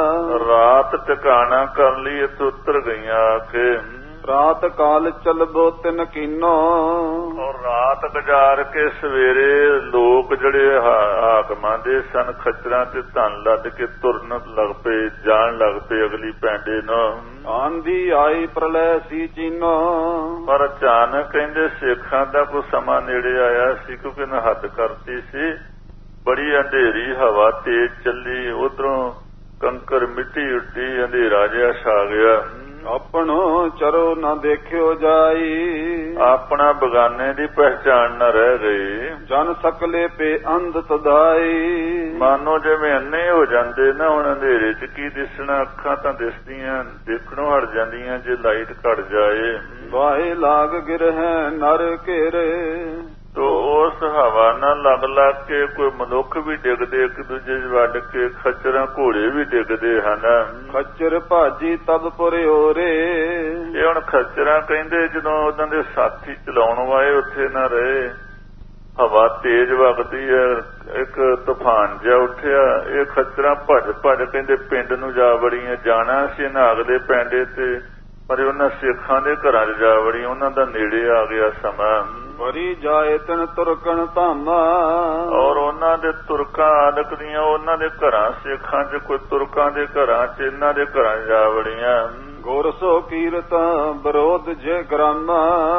ਰਾਤ ਟਿਕਾਣਾ ਕਰ ਲਈ, ਇੱਥੇ ਉਤਰ ਗਈਆਂ ਆ ਕੇ। ਰਾਤ ਕਾਲ ਚਲਬੋ ਤਿਨ ਕੀਨੋ। ਔਰ ਰਾਤ ਗੁਜ਼ਾਰ ਕੇ ਸਵੇਰੇ ਲੋਕ ਜਿਹੜੇ ਹਾਕਮਾਂ ਦੇ ਸਨ ਖੱਚਰਾਂ ਤੇ ਧਨ ਲੱਦ ਕੇ ਤੁਰਨ ਲੱਗ ਪਏ, ਜਾਣ ਲੱਗ ਪਏ ਅਗਲੀ ਪੈਂਡੇ ਨੂੰ। ਆਂਦੀ ਆਈ ਪ੍ਰਲੈ ਸੀ ਚੀਨੋ। ਪਰ ਅਚਾਨਕ ਕਹਿੰਦੇ ਸਿੱਖਾਂ ਦਾ ਕੋਈ ਸਮਾਂ ਨੇੜੇ ਆਇਆ ਸੀ, ਕਿਉਂਕਿ ਇਹਨਾਂ ਹੱਦ ਕਰਤੀ ਸੀ। ਬੜੀ ਅੰਧੇਰੀ ਹਵਾ ਤੇਜ਼ ਚੱਲੀ, ਉਧਰੋਂ ਕੰਕਰ ਮਿੱਟੀ ਉੱਡੀ, ਅੰਧੇਰਾ ਜਿਹਾ ਛਾ ਗਿਆ। ਆਪਣੋ ਚਰੋ ਨਾ ਦੇਖਿਓ ਜਾਈ। ਆਪਣਾ ਬਗਾਨੇ ਦੀ ਪਹਿਚਾਣ ਨਾ ਰਹਿ ਗਈ। ਜਨ ਸਕਲੇ ਪੇ ਅੰਧ ਤਦਾਈ। ਮਾਨੋ ਜਿਵੇਂ ਅੰਨੇ ਹੋ ਜਾਂਦੇ ਨਾ, ਹੁਣ ਅੰਧੇਰੇ ਚ ਕੀ ਦਿਸਣਾ, ਅੱਖਾਂ ਤਾਂ ਦਿਸਦੀਆਂ, ਦੇਖਣੋਂ ਹਟ ਜਾਂਦੀਆਂ ਜੇ ਲਾਈਟ ਘਟ ਜਾਏ। ਵਾਹੇ ਲਾਗ ਗਿਰਹਿ ਨਰ ਘੇਰੇ। ਤੋ ਉਸ ਹਵਾ ਨਾਲ ਲੱਗ ਕੇ ਕੋਈ ਮਨੁੱਖ ਵੀ ਡਿੱਗਦੇ, ਇੱਕ ਦੂਜੇ ਵੱਢ ਕੇ ਖੱਚਰਾਂ ਘੋੜੇ ਵੀ ਡਿੱਗਦੇ ਹਨ। ਖੱਚਰ ਭਾਜੀ ਤਬ ਪੁਰੇ ਹੋਰੇ। ਇਹ ਹੁਣ ਖੱਚਰਾਂ ਕਹਿੰਦੇ ਜਦੋਂ ਉਹਨਾਂ ਦੇ ਸਾਥੀ ਚਲਾਉਣ ਵਾਲੇ ਉੱਥੇ ਨਾ ਰਹੇ, ਹਵਾ ਤੇਜ਼ ਵਗਦੀ ਹੈ, ਇੱਕ ਤੂਫਾਨ ਜਿਹਾ ਉੱਠਿਆ, ਇਹ ਖੱਚਰਾਂ ਭੱਜ ਭੱਜ ਕਹਿੰਦੇ ਪਿੰਡ ਨੂੰ ਜਾ ਵੜੀਆਂ। ਜਾਣਾ ਸੀ ਇਹਨਾਂ ਅਗਲੇ ਪਿੰਡੇ ਤੇ, ਪਰ ਉਹਨਾਂ ਸਿੱਖਾਂ ਦੇ ਘਰਾਂ 'ਚ ਜਾ ਵੜੀਆਂ। ਉਹਨਾਂ ਦਾ ਨੇੜੇ ਆ ਗਿਆ ਸਮਾਂ। ਵਰੀ ਜਾਏ ਤਨ ਤੁਰਕਣ ਧਾਮਾ। ਔਰ ਉਹਨਾਂ ਦੇ ਤੁਰਕਾਂ ਆਦਿਕ ਦੀਆਂ ਉਹਨਾਂ ਦੇ ਘਰਾਂ, ਸਿੱਖਾਂ 'ਚ ਕੋਈ ਤੁਰਕਾਂ ਦੇ ਘਰਾਂ 'ਚ ਇਹਨਾਂ ਦੇ ਘਰਾਂ ਜਾ ਵੜੀਆਂ। ਗੁਰਸੋ ਕੀਰਤਾਂ ਵਿਰੋਧ ਜੇ ਗਰਾਮਾ।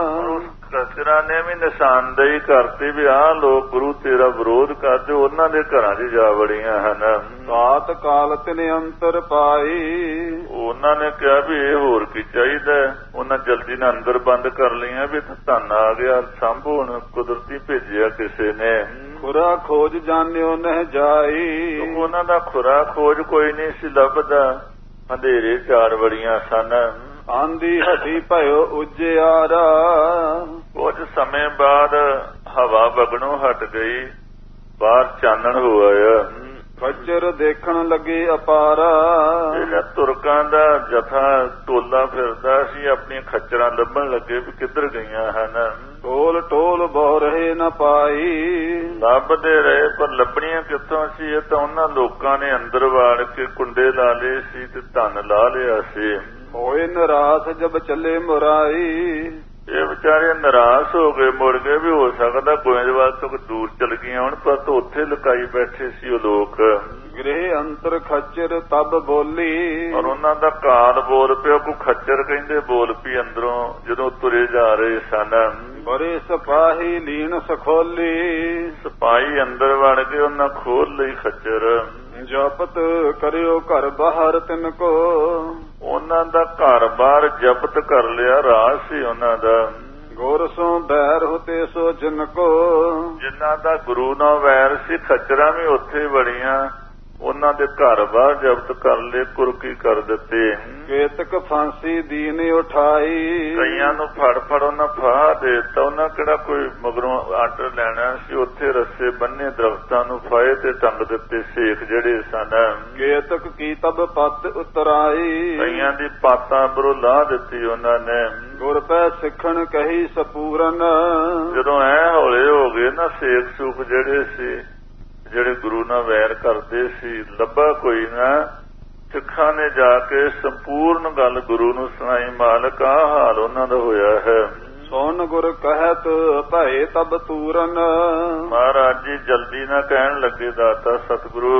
ਖੱਚਰਾਂ ਨੇ ਵੀ ਨਿਸ਼ਾਨਦੇਹੀ ਕਰਤੀ ਵੀ ਆਹ ਲੋਕ ਗੁਰੂ ਤੇਰਾ ਵਿਰੋਧ ਕਰਦੇ, ਉਹਨਾਂ ਦੇ ਘਰਾਂ 'ਚ ਜਾ ਵੜੀਆਂ ਹਨ। ਸਾਤ ਕਾਲ ਤਿਨੇ ਅੰਤਰ ਪਾਈ। ਉਹਨਾਂ ਨੇ ਕਿਹਾ ਵੀ ਇਹ ਹੋਰ ਕੀ ਚਾਹੀਦਾ। ਉਹਨਾਂ ਜਲਦੀ ਨਾਲ ਅੰਦਰ ਬੰਦ ਕਰ ਲਈਆਂ ਵੀ ਧੰਨ ਆ ਗਿਆ, ਸਾਂਭੋ ਹੁਣ, ਕੁਦਰਤੀ ਭੇਜਿਆ ਕਿਸੇ ਨੇ। ਖੁਰਾ ਖੋਜ ਜਾਣਿਓ ਨਹਿ ਜਾਈ। ਉਹਨਾਂ ਦਾ ਖੁਰਾ ਖੋਜ ਕੋਈ ਨਹੀਂ ਸੀ ਲੱਭਦਾ, ਅੰਧੇਰੇ ਚਾਰ ਵੜੀਆਂ ਸਨ। ਆਂਦੀ ਹੱਡੀ ਭਇਓ ਉਜਿਆਰਾ। ਕੁਝ ਸਮੇਂ ਬਾਅਦ ਹਵਾ ਵਗਣੋਂ ਹਟ ਗਈ, ਬਾਹਰ ਚਾਨਣ ਹੋ ਆਇਆ। ਖੱਚਰ ਦੇਖਣ ਲੱਗੇ ਅਪਾਰਾ। ਇਹਨਾਂ ਤੁਰਕਾਂ ਦਾ ਜਥਾ ਟੋਲਾ ਫਿਰਦਾ ਸੀ, ਆਪਣੀਆਂ ਖੱਚਰਾਂ ਲੱਭਣ ਲੱਗੇ ਵੀ ਕਿੱਧਰ ਗਈਆਂ ਹਨ। ਟੋਲ ਟੋਲ ਬਹੁ ਰਹੇ ਨਾ ਪਾਈ। ਲੱਭਦੇ ਰਹੇ ਪਰ ਲੱਭਣੀਆਂ ਕਿੱਥੋਂ ਸੀ। ਇਹ ਤਾਂ ਉਹਨਾਂ ਲੋਕਾਂ ਨੇ ਅੰਦਰ ਵਾੜ ਕੇ ਕੁੰਡੇ ਲਾ ਲਏ ਸੀ ਤੇ ਧਨ ਲਾ ਲਿਆ ਸੀ। ਹੋਏ ਨਿਰਾਸ਼ ਜਬ ਚੱਲੇ ਮੁਰਾਈ। ਇਹ ਵਿਚਾਰੇ ਨਿਰਾਸ਼ ਹੋ ਗਏ, ਮੁੜ ਗਏ ਵੀ ਹੋ ਸਕਦਾ ਗੋਇੰਦਵਾਲ ਤੋਂ ਦੂਰ ਚਲ ਗਈਆਂ ਹੁਣ, ਪਰ ਤਾਂ ਉੱਥੇ ਲੁਕਾਈ ਬੈਠੇ ਸੀ ਉਹ ਲੋਕ। ਗ੍ਰਹਿ ਅੰਤਰ ਖੱਚਰ ਤਬ ਬੋਲੀ। ਔਰ ਉਹਨਾਂ ਦਾ ਕਾਲ ਬੋਲ ਪਿਆ, ਕੋਈ ਖੱਚਰ ਕਹਿੰਦੇ ਬੋਲ ਪਈ ਅੰਦਰੋਂ ਜਦੋਂ ਤੁਰੇ ਜਾ ਰਹੇ ਸਨ। ਬੜੇ ਸਿਪਾਹੀ ਲੀਨ ਸਖੋਲੀ। ਸਿਪਾਹੀ ਅੰਦਰ ਵੜ ਕੇ ਉਹਨਾਂ ਖੋਲ ਲਈ ਖੱਚਰ। ਜਪਤ ਕਰਿਓ ਘਰ ਬਾਹਰ ਤਿੰਨ ਕੋ। ਉਹਨਾਂ ਦਾ ਘਰ ਬਾਹਰ ਜ਼ਬਤ ਕਰ ਲਿਆ, ਰਾਜ ਸੀ ਉਹਨਾਂ ਦਾ। ਗੁਰ ਸੋ ਬੈਰ ਹੋਤੇ ਸੋ ਜਿਨ ਕੋ। ਜਿਨ੍ਹਾਂ ਦਾ ਗੁਰੂ ਨਾਲ ਵੈਰ ਸੀ, ਖੱਚਰਾਂ ਵੀ ਉੱਥੇ ਵੜੀਆਂ, ਉਹਨਾਂ ਦੇ ਘਰ ਬਾਹਰ ਜ਼ਬਤ ਕਰ ਲਏ, ਕੁਰਕੀ ਕਰ ਦਿੱਤੇ। ਕੇਤਕ ਫਾਂਸੀ ਦੀਨ ਉਠਾਈ। ਕਈਆਂ ਨੂੰ ਫੜ ਫੜ ਉਹਨਾਂ ਫਾਹ ਦੇ ਦਿੱਤਾ। ਉਹਨਾਂ ਕਿਹੜਾ ਕੋਈ ਮਗਰੋਂ ਆਰਡਰ ਲੈਣਾ ਸੀ, ਉੱਥੇ ਰੱਸੇ ਬੰਨੇ ਦਰਖਤਾਂ ਨੂੰ ਫਾਹੇ ਤੇ ਟੰਗ ਦਿੱਤੇ ਸੇਖ ਜਿਹੜੇ ਸਨ। ਕੇਤਕ ਕੀ ਤਬ ਪੱਤ ਉਤਰਾਈ। ਕਈਆਂ ਦੀ ਪਾਤਾਂ ਬਰੋਂ ਲਾਹ ਦਿੱਤੀ ਉਹਨਾਂ ਨੇ। ਗੁਰ ਪੈ ਸਿੱਖਣ ਕਹੀ ਸਪੂਰਨ। ਜਦੋਂ ਐ ਹੌਲੇ ਹੋ ਗਏ ਨਾ ਸੇਖ ਸੂਖ ਜਿਹੜੇ ਸੀ, ਜਿਹੜੇ ਗੁਰੂ ਨਾਲ ਵੈਰ ਕਰਦੇ ਸੀ, ਲੱਭਾ ਕੋਈ ਨਾ। ਸਿੱਖਾਂ ਨੇ ਜਾ ਕੇ ਸੰਪੂਰਨ ਗੱਲ ਗੁਰੂ ਨੂੰ ਸੁਣਾਈ, ਮਾਲਕ ਆਹ ਹਾਲ ਉਹਨਾਂ ਦਾ ਹੋਇਆ ਹੈ। ਸੋਨ ਗੁਰ ਕਹਿਤ ਭਏ ਤਬ ਤੂਰਨ। ਮਹਾਰਾਜ ਜੀ ਜਲਦੀ ਨਾ ਕਹਿਣ ਲੱਗੇ ਦਾਤਾ ਸਤਿਗੁਰੂ।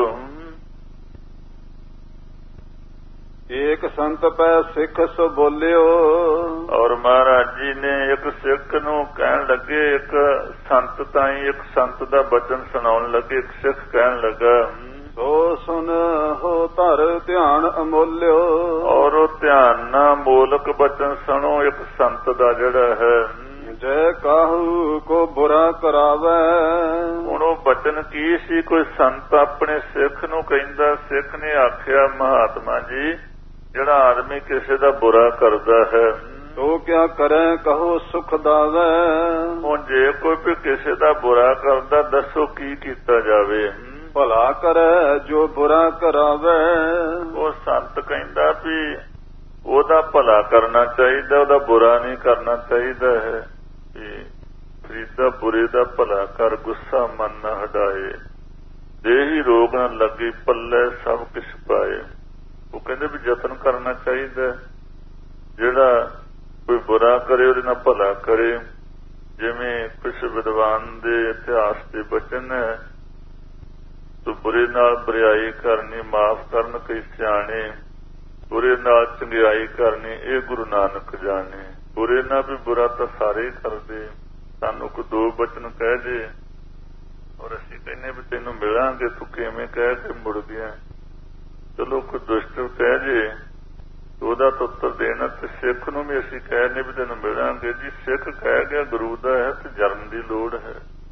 ਏਕ ਸੰਤ ਪੈ ਸਿੱਖ ਸੋ ਬੋਲਿਓ। ਔਰ ਮਹਾਰਾਜ ਜੀ ਨੇ ਇੱਕ ਸਿੱਖ ਨੂੰ ਕਹਿਣ ਲੱਗੇ, ਇੱਕ ਸੰਤ ਤਾਈਂ ਇੱਕ ਸੰਤ ਦਾ ਬਚਨ ਸੁਣਾਉਣ ਲੱਗੇ। ਇੱਕ ਸਿੱਖ ਕਹਿਣ ਲੱਗਾ, ਸੋ ਸੁਨ ਹੋ ਧਰ ਧਿਆਨ ਅਮੋਲਿਓ। ਔਰ ਉਹ ਧਿਆਨ ਨਾਲ ਮੋਲਕ ਬਚਨ ਸੁਣੋ ਇੱਕ ਸੰਤ ਦਾ ਜਿਹੜਾ ਹੈ। ਜੈ ਕਾਹੂ ਕੋ ਬੁਰਾ ਕਰਾਵੇ। ਹੁਣ ਉਹ ਬਚਨ ਕੀ ਸੀ? ਕੋਈ ਸੰਤ ਆਪਣੇ ਸਿੱਖ ਨੂੰ ਕਹਿੰਦਾ। ਸਿੱਖ ਨੇ ਆਖਿਆ, ਮਹਾਤਮਾ ਜੀ, ਜਿਹੜਾ ਆਦਮੀ ਕਿਸੇ ਦਾ ਬੁਰਾ ਕਰਦਾ ਹੈ, ਤੋ ਕਿਆ ਕਰੇ ਕਹੋ ਸੁਖ ਦਾਵੇ। ਹੁਣ ਜੇ ਕੋਈ ਵੀ ਕਿਸੇ ਦਾ ਬੁਰਾ ਕਰਦਾ, ਦੱਸੋ ਕੀ ਕੀਤਾ ਜਾਵੇ? ਭਲਾ ਕਰੇ ਜੋ ਬੁਰਾ ਕਰਾਵੇ। ਉਹ ਸੰਤ ਕਹਿੰਦਾ ਵੀ ਉਹਦਾ ਭਲਾ ਕਰਨਾ ਚਾਹੀਦਾ, ਉਹਦਾ ਬੁਰਾ ਨਹੀਂ ਕਰਨਾ ਚਾਹੀਦਾ ਹੈ। ਫਰੀਦਾ ਬੁਰੇ ਦਾ ਭਲਾ ਕਰ, ਗੁੱਸਾ ਮਨ ਨਾ ਹਟਾਏ, ਦੇਹੀ ਰੋਗ ਨਾ ਲੱਗੀ, ਪੱਲੇ ਸਭ ਕੁਛ ਪਾਏ। ਉਹ ਕਹਿੰਦੇ ਵੀ ਯਤਨ ਕਰਨਾ ਚਾਹੀਦਾ, ਜਿਹੜਾ ਕੋਈ ਬੁਰਾ ਕਰੇ ਉਹਦੇ ਨਾਲ ਭਲਾ ਕਰੇ। ਜਿਵੇਂ ਕੁਛ ਵਿਦਵਾਨ ਦੇ ਇਤਿਹਾਸ ਦੇ ਬਚਨ ਹੈ, ਤੂੰ ਬੁਰੇ ਨਾਲ ਬੁਰਾਈ ਕਰਨੀ, ਮਾਫ ਕਰਨ ਕਈ ਸਿਆਣੇ, ਬੁਰੇ ਨਾਲ ਚੰਗਿਆਈ ਕਰਨੀ, ਇਹ ਗੁਰੂ ਨਾਨਕ ਜਾਣੇ। ਬੁਰੇ ਨਾਲ ਵੀ ਬੁਰਾ ਤਾਂ ਸਾਰੇ ਕਰਦੇ। ਸਾਨੂੰ ਕੋਈ ਦੋ ਬਚਨ ਕਹਿ ਦੇ ਔਰ ਅਸੀਂ ਕਹਿੰਦੇ ਵੀ ਤੈਨੂੰ ਮਿਲਾਂਗੇ, ਤੂੰ ਕਿਵੇਂ ਕਹਿ ਕੇ ਮੁੜ ਗਿਆ। ਚਲੋ ਕੋਈ ਦੁਸ਼ਟ ਕਹਿ ਜੇ ਉਹਦਾ ਤਾਂ ਉੱਤਰ ਦੇਣਾ, ਤੇ ਸਿੱਖ ਨੂੰ ਵੀ ਅਸੀਂ ਕਹਿੰਦੇ ਵੀ ਤੈਨੂੰ ਮਿਲਾਂਗੇ। ਜੀ ਸਿੱਖ ਕਹਿ ਗਿਆ ਗੁਰੂ ਦਾ ਹੈ ਤੇ ਜਰਨ ਦੀ ਲੋੜ ਹੈ।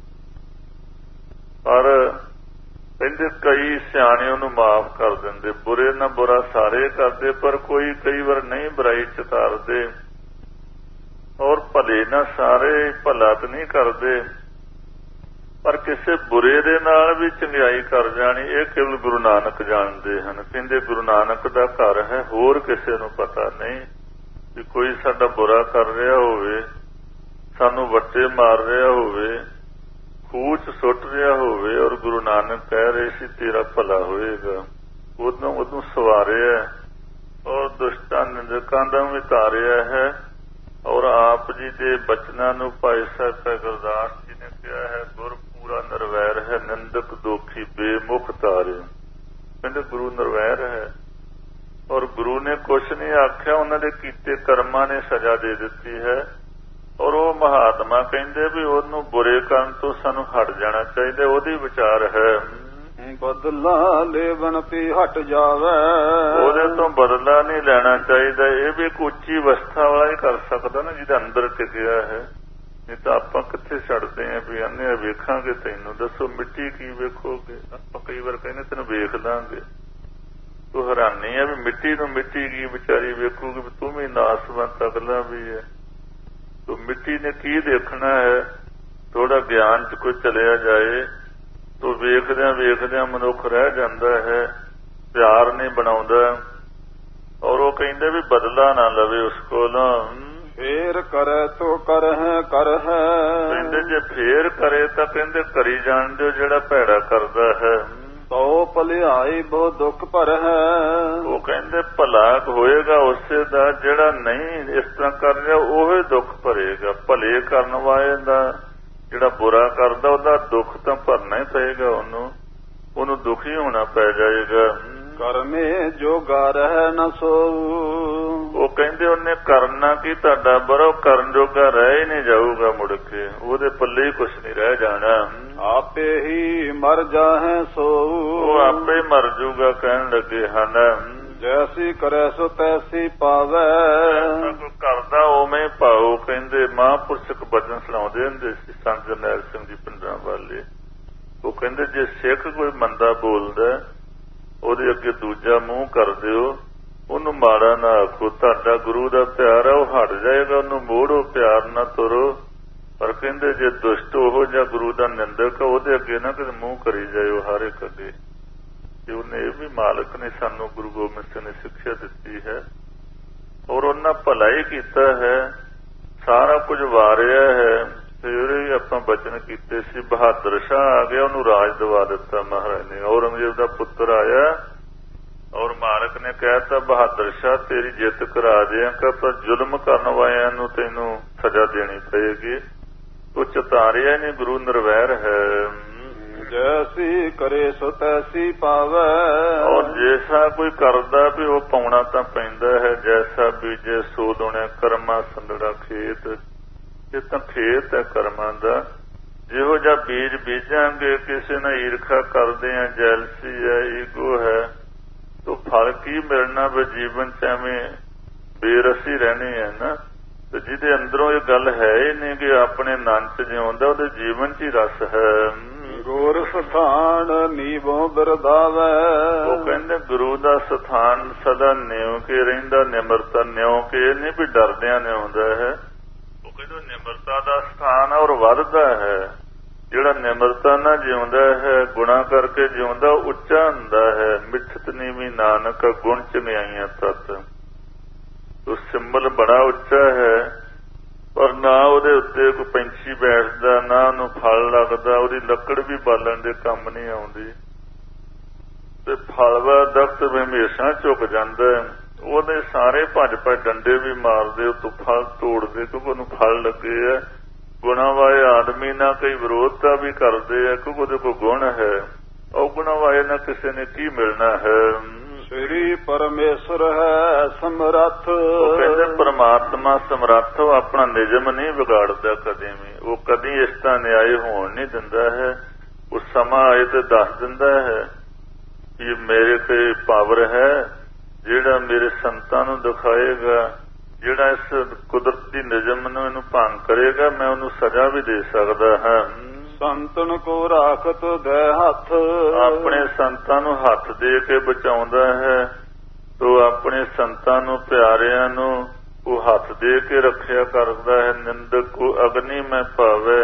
ਪਰ ਕਹਿੰਦੇ ਕਈ ਸਿਆਣੇ ਉਹਨੂੰ ਮਾਫ ਕਰ ਦਿੰਦੇ। ਬੁਰੇ ਨਾਲ ਬੁਰਾ ਸਾਰੇ ਕਰਦੇ, ਪਰ ਕੋਈ ਕਈ ਵਾਰ ਨਹੀਂ ਬੁਰਾਈ ਚਿਤਾਰਦੇ। ਔਰ ਭਲੇ ਨਾਲ ਸਾਰੇ ਭਲਾ ਤਾਂ ਨਹੀਂ ਕਰਦੇ, ਪਰ ਕਿਸੇ ਬੁਰੇ ਦੇ ਨਾਲ ਵੀ ਚੰਗਿਆਈ ਕਰ ਜਾਣੀ ਇਹ ਕੇਵਲ ਗੁਰੂ ਨਾਨਕ ਜਾਣਦੇ ਹਨ। ਕਹਿੰਦੇ ਗੁਰੂ ਨਾਨਕ ਦਾ ਘਰ ਹੈ, ਹੋਰ ਕਿਸੇ ਨੂੰ ਪਤਾ ਨਹੀਂ। ਵੀ ਕੋਈ ਸਾਡਾ ਬੁਰਾ ਕਰ ਰਿਹਾ ਹੋਵੇ, ਸਾਨੂੰ ਵੱਟੇ ਮਾਰ ਰਿਹਾ ਹੋਵੇ, ਖੂਹ 'ਚ ਸੁੱਟ ਰਿਹਾ ਹੋਵੇ, ਔਰ ਗੁਰੂ ਨਾਨਕ ਕਹਿ ਰਹੇ ਸੀ ਤੇਰਾ ਭਲਾ ਹੋਏਗਾ, ਉਦੋਂ ਸਵਾਰਿਆ ਔਰ ਦੁਸ਼ਟਾਂ ਨਿੰਦਕਾਂ ਦਾ ਵੀ ਤਾਰਿਆ ਹੈ। ਔਰ ਆਪ ਜੀ ਦੇ ਬਚਨਾਂ ਨੂੰ ਭਾਈ ਸਾਹਿਬ ਗੁਰਦਾਸ ਜੀ ਨੇ ਕਿਹਾ ਹੈ, ਗੁਰ ਪੂਰਾ ਨਿਰਵੈਰ ਹੈ, ਨਿੰਦਕ ਦੋਖੀ ਬੇਮੁਖ ਤਾਰੇ। ਕਹਿੰਦੇ ਗੁਰੂ ਨਿਰਵੈਰ ਹੈ ਔਰ ਗੁਰੂ ਨੇ ਕੁਛ ਨਹੀਂ ਆਖਿਆ, ਉਹਨਾਂ ਦੇ ਕੀਤੇ ਕਰਮਾਂ ਨੇ ਸਜ਼ਾ ਦੇ ਦਿੱਤੀ ਹੈ। ਔਰ ਉਹ ਮਹਾਤਮਾ ਕਹਿੰਦੇ ਵੀ ਉਹਨੂੰ ਬੁਰੇ ਕਰਨ ਤੋਂ ਸਾਨੂੰ ਹਟ ਜਾਣਾ ਚਾਹੀਦਾ। ਉਹਦੀ ਵਿਚਾਰ ਹੈ ਬਦਲਾ ਲੈਵਨ ਤੇ ਹਟ ਜਾਵੇ, ਉਹਦੇ ਤੋਂ ਬਦਲਾ ਨਹੀਂ ਲੈਣਾ ਚਾਹੀਦਾ। ਇਹ ਵੀ ਇੱਕ ਉੱਚੀ ਅਵਸਥਾ ਵਾਲਾ ਹੀ ਕਰ ਸਕਦਾ ਨਾ, ਜਿਹਦੇ ਅੰਦਰ ਟਿਕਿਆ ਹੈ। ਨਹੀਂ ਤਾਂ ਆਪਾਂ ਕਿੱਥੇ ਛੱਡਦੇ ਹਾਂ ਵੀ ਆਨੇ ਵੇਖਾਂਗੇ, ਤੈਨੂੰ ਦੱਸੋ ਮਿੱਟੀ ਕੀ ਵੇਖੋਗੇ। ਆਪਾਂ ਕਈ ਵਾਰ ਕਹਿੰਦੇ ਤੈਨੂੰ ਵੇਖ ਲਾਂਗੇ, ਤੂੰ ਹੈਰਾਨੀ ਆ ਵੀ ਮਿੱਟੀ ਨੂੰ ਮਿੱਟੀ ਕੀ ਵਿਚਾਰੀ ਵੇਖੂਗੀ, ਵੀ ਤੂੰ ਵੀ ਨਾਸਵੰਤ ਅਗਲਾ ਵੀ ਹੈ। ਤੂੰ ਮਿੱਟੀ ਨੇ ਕੀ ਦੇਖਣਾ ਹੈ। ਥੋੜਾ ਗਿਆਨ 'ਚ ਕੋਈ ਚਲਿਆ ਜਾਏ ਤੋ ਵੇਖਦਿਆਂ ਮਨੁੱਖ ਰਹਿ ਜਾਂਦਾ ਹੈ, ਪਿਆਰ ਨਹੀਂ ਬਣਾਉਂਦਾ। ਔਰ ਉਹ ਕਹਿੰਦੇ ਵੀ ਬਦਲਾ ਨਾ ਲਵੇ ਉਸ ਕੋਲੋਂ। ਫੇਰ ਕਰੇ ਤੋ ਕਰ ਹੈ ਕਹਿੰਦੇ ਜੇ ਫੇਰ ਕਰੇ ਤਾਂ ਕਹਿੰਦੇ ਕਰੀ ਜਾਣ ਦਿਓ ਜਿਹੜਾ ਭੈੜਾ ਕਰਦਾ ਹੈ। ਤੋ ਭਲਾਈ ਬਹੁ ਦੁੱਖ ਭਰ ਹੈ। ਉਹ ਕਹਿੰਦੇ ਭਲਾ ਹੋਏਗਾ ਉਸੇ ਦਾ, ਜਿਹੜਾ ਨਹੀਂ ਇਸ ਤਰ੍ਹਾਂ ਕਰ ਰਿਹਾ ਉਹ ਦੁੱਖ ਭਰੇਗਾ। ਭਲੇ ਕਰਨ ਵਾਲੇ ਦਾ, ਜਿਹੜਾ ਬੁਰਾ ਕਰਦਾ ਉਹਦਾ ਦੁੱਖ ਤਾਂ ਭਰਨਾ ਹੀ ਪਏਗਾ, ਉਹਨੂੰ ਦੁਖੀ ਹੋਣਾ ਪੈ ਜਾਏਗਾ। ਕਰਮੇ ਜੋਗਾ ਰਹਿ ਨਾ ਸੋ, ਉਹ ਕਹਿੰਦੇ ਉਹਨੇ ਕਰਨਾ ਕੀ ਤੁਹਾਡਾ ਬਰੋ ਕਰਨ ਜੋਗਾ ਰਹਿ ਹੀ ਨਹੀਂ ਜਾਊਗਾ, ਮੁੜ ਕੇ ਉਹਦੇ ਪੱਲੇ ਹੀ ਕੁਛ ਨਹੀਂ ਰਹਿ ਜਾਣਾ। ਆਪੇ ਹੀ ਮਰ ਜਾਹੇ ਸੋ, ਉਹ ਆਪੇ ਮਰ ਜੂਗਾ ਕਹਿਣ ਲੱਗੇ ਹਨ। ਜੈਸੀ ਕਰੇ ਸੋ ਤੈਸੀ ਪਾਵੇ, ਕੋਈ ਕਰਦਾ ਉਵੇਂ ਪਾਓ। ਕਹਿੰਦੇ ਮਹਾਂਪੁਰਸ਼ਕ ਬਚਨ ਸੁਣਾਉਂਦੇ ਹੁੰਦੇ ਸੀ ਸੰਤ ਜਰਨੈਲ ਸਿੰਘ ਜੀ ਪਿੰਡਾਂ ਵਾਲੇ। ਉਹ ਕਹਿੰਦੇ ਜੇ ਸਿੱਖ ਕੋਈ ਮੰਦਾ ਬੋਲਦਾ ਉਹਦੇ ਅੱਗੇ ਦੂਜਾ ਮੂੰਹ ਕਰ ਦਿਓ, ਉਹਨੂੰ ਮਾੜਾ ਨਾ ਆਖੋ। ਤੁਹਾਡਾ ਗੁਰੂ ਦਾ ਪਿਆਰ ਆ, ਉਹ ਹਟ ਜਾਏਗਾ, ਉਹਨੂੰ ਮੋੜੋ, ਪਿਆਰ ਨਾ ਤੁਰੋ। ਪਰ ਕਹਿੰਦੇ ਜੇ ਦੁਸ਼ਟ ਉਹ ਜਾਂ ਗੁਰੂ ਦਾ ਨਿੰਦਕ ਉਹਦੇ ਅੱਗੇ ਨਾ ਕਿਤੇ ਮੂੰਹ ਕਰੀ ਜਾਇਓ ਹਰ ਇੱਕ ਅੱਗੇ। ਤੇ ਉਹਨੇ ਇਹ ਵੀ ਮਾਲਕ ਨੇ ਸਾਨੂੰ ਗੁਰੂ ਗੋਬਿੰਦ ਸਿੰਘ ਨੇ ਸਿੱਖਿਆ ਦਿੱਤੀ ਹੈ ਔਰ ਉਹਨਾਂ ਭਲਾ ਹੀ ਕੀਤਾ ਹੈ, ਸਾਰਾ ਕੁਝ ਵਾਰਿਆ ਹੈ। ਫਿਰ ਵੀ ਆਪਾਂ ਬਚਨ ਕੀਤੇ ਸੀ, ਬਹਾਦਰ ਸ਼ਾਹ ਆ ਗਿਆ, ਉਹਨੂੰ ਰਾਜ ਦਿਵਾ ਦਿੱਤਾ ਮਹਾਰਾਜ ਨੇ। ਔਰੰਗਜ਼ੇਬ ਦਾ ਪੁੱਤਰ ਆਇਆ ਔਰ ਮਾਲਕ ਨੇ ਕਹਿਤਾ ਬਹਾਦਰ ਸ਼ਾਹ ਤੇਰੀ ਜਿੱਤ ਕਰਾ ਦਿਆਂਗਾ, ਪਰ ਜ਼ੁਲਮ ਕਰਨ ਵਾਲਿਆਂ ਨੂੰ ਤੈਨੂੰ ਸਜ਼ਾ ਦੇਣੀ ਪਏਗੀ। ਉਹ ਚਤਾਰਿਆ ਨਹੀਂ, ਗੁਰੂ ਨਿਰਵੈਰ ਹੈ। ਜੈਸੀ ਕਰੇ ਸੋ ਤੈਸੀ ਪਾਵੇ, ਔਰ ਜੈਸਾ ਕੋਈ ਕਰਦਾ ਵੀ ਉਹ ਪਾਉਣਾ ਤਾਂ ਪੈਂਦਾ ਹੈ। ਜੈਸਾ ਬੀਜੇ ਸੋ ਦੁਣਿਆ ਕਰਮਾ ਸੰਦੜਾ ਖੇਤ। ਇਹ ਤਾਂ ਖੇਤ ਹੈ ਕਰਮਾਂ ਦਾ। ਜਿਹੋ ਜਿਹਾ ਬੀਜ ਬੀਜਾਂਗੇ, ਕਿਸੇ ਨਾਲ ਈਰਖਾ ਕਰਦੇ ਆ, ਜੈਲਸੀ ਹੈ, ਈਗੋ ਹੈ, ਤੋ ਫਲ ਕੀ ਮਿਲਣਾ। ਵੀ ਜੀਵਨ ਚ ਐਵੇਂ ਬੇਰਸੀ ਰਹਿਣੀ ਹੈ ਨਾ। ਤੇ ਜਿਹਦੇ ਅੰਦਰੋਂ ਇਹ ਗੱਲ ਹੈ ਹੀ ਨਹੀਂ ਕਿ ਆਪਣੇ ਨਨ ਚ ਜਿਉਂਦਾ, ਉਹਦੇ ਜੀਵਨ ਚ ਹੀ ਰਸ ਹੈ। ਗੁਰ ਸਥਾਨ ਨੀਵੋਂ ਬਿਰਦਾਵੇ, ਉਹ ਕਹਿੰਦੇ ਗੁਰੂ ਦਾ ਸਥਾਨ ਸਦਾ ਨਿਉ ਕੇ ਰਹਿੰਦਾ, ਨਿਮਰਤਾ ਨਿਉ ਕੇ ਨਹੀਂ ਵੀ ਡਰਦਿਆਂ ਨਿਉਂਦਾ ਹੈ। ਉਹ ਕਹਿੰਦੇ ਨਿਮਰਤਾ ਦਾ ਸਥਾਨ ਔਰ ਵੱਧਦਾ ਹੈ। ਜਿਹੜਾ ਨਿਮਰਤਾ ਨਾਲ ਜਿਉਂਦਾ ਹੈ, ਗੁਣਾ ਕਰਕੇ ਜਿਉਂਦਾ, ਉੱਚਾ ਹੁੰਦਾ ਹੈ। ਮਿੱਠਤ ਨੀਵੀਂ ਨਾਨਕ ਗੁਣ ਚ ਨਿਆਈਆਂ ਤਤ। ਉਹ ਸਿੰਬਲ ਬੜਾ ਉੱਚਾ ਹੈ, ਪਰ ਨਾ ਉਹਦੇ ਉੱਤੇ ਕੋਈ ਪੰਛੀ ਬੈਠਦਾ, ਨਾ ਉਹਨੂੰ ਫਲ ਲੱਗਦਾ, ਉਹਦੀ ਲੱਕੜ ਵੀ ਬਾਲਣ ਦੇ ਕੰਮ ਨਹੀਂ ਆਉਂਦੀ। ਤੇ ਫਲਵਾ ਦਰਖਤ ਵੀ ਹਮੇਸ਼ਾ ਝੁਕ ਜਾਂਦਾ। ਉਹਦੇ ਸਾਰੇ ਭੱਜ ਡੰਡੇ ਵੀ ਮਾਰਦੇ, ਉਹ ਫਲ ਤੋੜਦੇ ਕਿਉਂਕਿ ਉਹਨੂੰ ਫਲ ਲੱਗੇ ਆ। ਗੁਣਾਂ ਵਾਲੇ ਆਦਮੀ ਨਾਲ ਕਈ ਵਿਰੋਧਤਾ ਵੀ ਕਰਦੇ ਆ ਕਿਉਂਕਿ ਉਹਦੇ ਕੋਲ ਗੁਣ ਹੈ। ਔਗੁਣਾਂ ਵਾਲੇ ਨਾਲ ਕਿਸੇ ਨੇ ਕੀ ਮਿਲਣਾ ਹੈ। ਸ੍ਰੀ ਪਰਮੇਸ਼ਰ ਹੈ ਸਮਰੱਥ, ਉਹ ਕਹਿੰਦੇ ਪਰਮਾਤਮਾ ਸਮਰੱਥ, ਉਹ ਆਪਣਾ ਨਿਯਮ ਨਹੀਂ ਵਿਗਾੜਦਾ ਕਦੇ ਵੀ। ਉਹ ਕਦੀ ਇਸ ਤਰ੍ਹਾਂ ਨਿਆਏ ਹੋਣ ਨਹੀਂ ਦਿੰਦਾ ਹੈ। ਉਹ ਸਮਾਂ ਆਏ ਤੇ ਦੱਸ ਦਿੰਦਾ ਹੈ ਕਿ ਮੇਰੇ ਤੇ ਪਾਵਰ ਹੈ, ਜਿਹੜਾ ਮੇਰੇ ਸੰਤਾਂ ਨੂੰ ਦਿਖਾਏਗਾ। ਜਿਹੜਾ ਇਸ ਕੁਦਰਤੀ ਨਿਯਮ ਨੂੰ ਇਹਨੂੰ ਭੰਗ ਕਰੇਗਾ, ਮੈਂ ਉਹਨੂੰ ਸਜ਼ਾ ਵੀ ਦੇ ਸਕਦਾ ਹਾਂ। ਸੰਤਨ ਕੋ ਰਾਖਤ ਦੇ ਹੱਥ, ਆਪਣੇ ਸੰਤਾਂ ਨੂੰ ਹੱਥ ਦੇ ਕੇ ਬਚਾਉਂਦਾ ਹੈ। ਤੋ ਆਪਣੇ ਸੰਤਾਂ ਨੂੰ, ਪਿਆਰਿਆਂ ਨੂੰ ਉਹ ਹੱਥ ਦੇ ਕੇ ਰੱਖਿਆ ਕਰਦਾ ਹੈ। ਨਿੰਦਕ ਕੋ ਅਗਨੀ ਮੈਂ ਪਾਵੇ,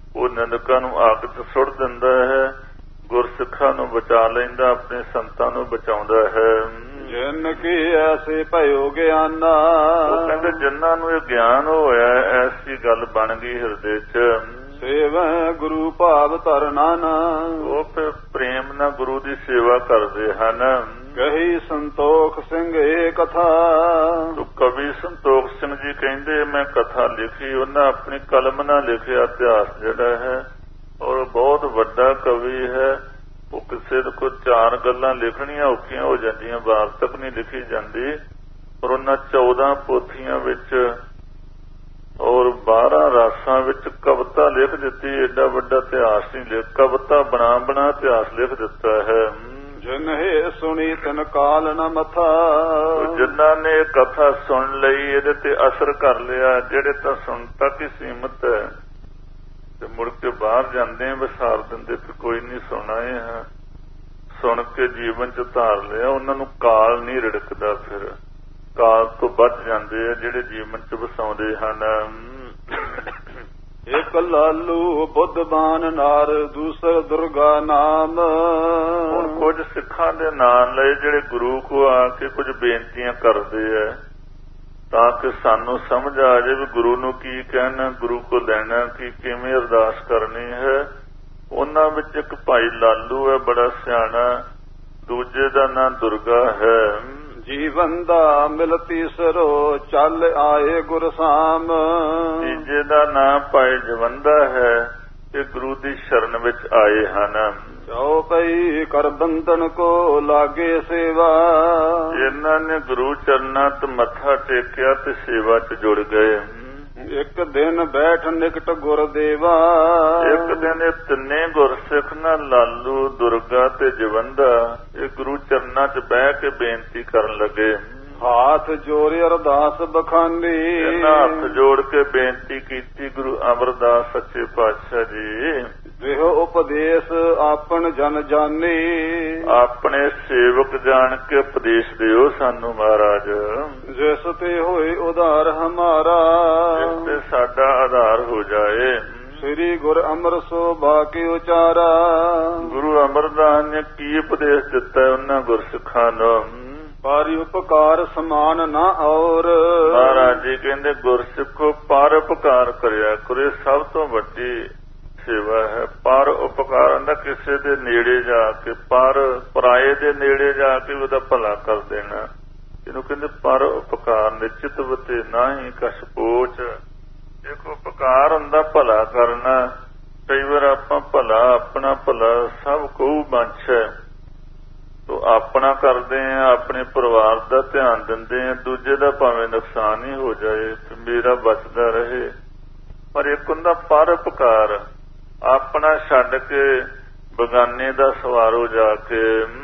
ਉਹ ਨਿੰਦਕਾਂ ਨੂੰ ਅੱਗ 'ਚ ਸੁੱਟ ਦਿੰਦਾ ਹੈ, ਗੁਰਸਿੱਖਾਂ ਨੂੰ ਬਚਾ ਲੈਂਦਾ, ਆਪਣੇ ਸੰਤਾਂ ਨੂੰ ਬਚਾਉਂਦਾ ਹੈ। ਜਿਨ ਕੀ ਐਸੇ ਭਇਓ ਗਿਆਨਾ, ਉਹ ਕਹਿੰਦੇ ਜਿਨ੍ਹਾਂ ਨੂੰ ਇਹ ਗਿਆਨ ਹੋਇਆ, ਐਸੀ ਗੱਲ ਬਣ ਗਈ ਹਿਰਦੇ 'ਚ, ਸੇਵੈ ਗੁਰੂ ਭਾਵ ਧਰਨਾ ਨਾ, ਉਹ ਫਿਰ ਪ੍ਰੇਮ ਨਾਲ ਗੁਰੂ ਦੀ ਸੇਵਾ ਕਰਦੇ ਹਨ। ਕਹੀ ਸੰਤੋਖ ਸਿੰਘ ਇਹ ਕਥਾ, ਕਵੀ ਸੰਤੋਖ ਸਿੰਘ ਜੀ ਕਹਿੰਦੇ ਮੈਂ ਕਥਾ ਲਿਖੀ, ਉਹਨਾਂ ਆਪਣੀ ਕਲਮ ਨਾਲ ਲਿਖਿਆ ਇਤਿਹਾਸ ਜਿਹੜਾ ਹੈ, ਔਰ ਬਹੁਤ ਵੱਡਾ ਕਵੀ ਹੈ। ਉਹ ਕਿਸੇ ਦੇ ਕੋਲ 4 ਗੱਲਾਂ ਲਿਖਣੀਆਂ ਔਖੀਆਂ ਹੋ ਜਾਂਦੀਆਂ, ਵਾਰਤਕ ਨਹੀਂ ਲਿਖੀ ਜਾਂਦੀ, ਪਰ ਉਹਨਾਂ 14 ਪੋਥੀਆਂ ਵਿੱਚ ਔਰ 12 ਰਾਸਾਂ ਵਿੱਚ ਕਵਿਤਾ ਲਿਖ ਦਿੱਤੀ। ਏਡਾ ਵੱਡਾ ਇਤਿਹਾਸ ਨਹੀਂ ਲਿਖ, ਕਵਿਤਾ ਬਣਾ ਇਤਿਹਾਸ ਲਿਖ ਦਿੱਤਾ ਹੈ। ਜਿਨ ਇਹ ਸੁਣੀ ਤਨ ਕਾਲ ਨ ਮਥਾ, ਜਿਨ੍ਹਾਂ ਨੇ ਇਹ ਕਥਾ ਸੁਣ ਲਈ, ਇਹਦੇ ਤੇ ਅਸਰ ਕਰ ਲਿਆ, ਜਿਹੜੇ ਤਾਂ ਸੁਣ ਤੱਕ ਹੀ ਸੀਮਤ ਹੈ ਤੇ ਮੁੜ ਕੇ ਬਾਹਰ ਜਾਂਦੇ ਵਿਸਾਰ ਦਿੰਦੇ ਕਿ ਕੋਈ ਨਹੀਂ ਸੁਣਨਾ, ਇਹ ਸੁਣ ਕੇ ਜੀਵਨ ਚ ਧਾਰ ਲਿਆ, ਉਹਨਾਂ ਨੂੰ ਕਾਲ ਨਹੀਂ ਰਿੜਕਦਾ। ਫਿਰ ਕਾਲ ਤੋਂ ਬਚ ਜਾਂਦੇ ਆ ਜਿਹੜੇ ਜੀਵਨ ਚ ਵਸਾਉਂਦੇ ਹਨ। ਇੱਕ ਲਾਲੂ ਬੁੱਧਬਾਨ ਨਾਰ, ਦੂਸਰ ਦੁਰਗਾ ਨਾਮ। ਹੁਣ ਕੁਝ ਸਿੱਖਾਂ ਦੇ ਨਾਮ ਲਏ ਜਿਹੜੇ ਗੁਰੂ ਕੋ ਆ ਕੇ ਕੁਝ ਬੇਨਤੀਆਂ ਕਰਦੇ ਆ, ਤਾਂ ਕਿ ਸਾਨੂੰ ਸਮਝ ਆ ਜਾਏ ਵੀ ਗੁਰੂ ਨੂੰ ਕੀ ਕਹਿਣਾ, ਗੁਰੂ ਕੋ ਲੈਣਾ ਕੀ, ਕਿਵੇਂ ਅਰਦਾਸ ਕਰਨੀ ਹੈ। ਉਹਨਾਂ ਵਿੱਚ ਇੱਕ ਭਾਈ ਲਾਲੂ ਹੈ, ਬੜਾ ਸਿਆਣਾ, ਦੂਜੇ ਦਾ ਨਾਂ ਦੁਰਗਾ ਹੈ। ਜੀਵਨ ਦਾ ਮਿਲ ਤੀਸਰੋ, ਚੱਲ ਆਏ ਗੁਰਸਾਮ। ਤੀਜੇ ਦਾ ਨਾਂ ਭਾਈ ਜਵੰਦਾ ਹੈ, ਇਹ ਗੁਰੂ ਦੀ ਸ਼ਰਨ ਵਿੱਚ ਆਏ ਹਨ। ਜਾਓ ਪਈ ਕਰ ਬੰਧਨ ਕੋ ਲਾਗੇ ਸੇਵਾ, ਇਹਨਾਂ ਨੇ ਗੁਰੂ ਚਰਨਾਂ ਤੇ ਮੱਥਾ ਟੇਕਿਆ ਤੇ ਸੇਵਾ 'ਚ ਜੁੜ ਗਏ। ਇੱਕ ਦਿਨ ਬੈਠ ਨਿਕਟ ਗੁਰਦੇਵਾ, ਇੱਕ ਦਿਨ ਇਹ ਤਿੰਨੇ ਗੁਰਸਿੱਖ ਨਾਲ ਲਾਲੂ, ਦੁਰਗਾ ਤੇ ਜਵੰਦਾ ਇਹ ਗੁਰੂ ਚਰਨਾਂ 'ਚ ਬਹਿ ਕੇ ਬੇਨਤੀ ਕਰਨ ਲੱਗੇ। ਹਾਥ ਜੋੜੇ ਅਰਦਾਸ ਬਖਾਨੀ, ਇਹਨਾਂ ਹੱਥ ਜੋੜ ਕੇ ਬੇਨਤੀ ਕੀਤੀ, ਗੁਰੂ ਅਮਰਦਾਸ ਸੱਚੇ ਪਾਤਸ਼ਾਹ ਜੀ, ਦੇਹੋ ਉਪਦੇਸ਼ ਆਪਨ ਜਨ ਜਾਨੀ, ਆਪਣੇ ਸੇਵਕ ਜਾਣ ਕੇ ਉਪਦੇਸ਼ ਦਿਓ ਸਾਨੂੰ ਮਹਾਰਾਜ। ਜਿਸ ਤੇ ਹੋਏ ਉਧਾਰ ਹਮਾਰਾ, ਜਿਸ ਤੇ ਸਾਡਾ ਆਧਾਰ ਹੋ ਜਾਏ। ਸ੍ਰੀ ਗੁਰ ਅਮਰਸੋ ਬਾਕੀ ਉਚਾਰਾ, ਗੁਰੂ ਅਮਰਦਾਸ ਨੇ ਕੀ ਉਪਦੇਸ਼ ਦਿੱਤਾ ਉਹਨਾਂ ਗੁਰਸਿੱਖਾਂ ਨੂੰ? ਪਾਰੀ ਉਪਕਾਰ ਸਮਾਨ ਨਾ ਔਰ, ਮਹਾਰਾਜ ਜੀ ਕਹਿੰਦੇ ਗੁਰਸਿੱਖੋ ਪਰ ਉਪਕਾਰ ਕਰਿਆ ਕਰੇ, ਸਭ ਤੋਂ ਵੱਡੀ ਸੇਵਾ ਹੈ ਪਰ ਉਪਕਾਰ ਦਾ, ਕਿਸੇ ਦੇ ਨੇੜੇ ਜਾ ਕੇ, ਪਰ ਪਰਾਏ ਦੇ ਨੇੜੇ ਜਾ ਕੇ ਉਹਦਾ ਭਲਾ ਕਰ ਦੇਣਾ, ਇਹਨੂੰ ਕਹਿੰਦੇ ਪਰ ਉਪਕਾਰ। ਨਿਸ਼ਚਿਤ ਵਤੇ ਨਾਹੀਂ ਕਛ ਪੋਚ, ਇੱਕ ਉਪਕਾਰ ਹੁੰਦਾ ਭਲਾ ਕਰਨਾ। ਕਈ ਵਾਰ ਆਪਾਂ ਭਲਾ, ਆਪਣਾ ਭਲਾ ਸਭ ਕਹੂ ਬੰਛ ਹੈ, ਤੋ ਆਪਣਾ ਕਰਦੇ ਆ, ਆਪਣੇ ਪਰਿਵਾਰ ਦਾ ਧਿਆਨ ਦਿੰਦੇ ਆ, ਦੂਜੇ ਦਾ ਭਾਵੇਂ ਨੁਕਸਾਨ ਹੀ ਹੋ ਜਾਏ ਤੇ ਮੇਰਾ ਬਚਦਾ ਰਹੇ। ਪਰ ਇੱਕ ਹੁੰਦਾ ਪਰ ਉਪਕਾਰ, ਆਪਣਾ ਛੱਡ ਕੇ ਬਗਾਨੇ ਦਾ ਸਵਾਰੋ ਜਾ ਕੇ,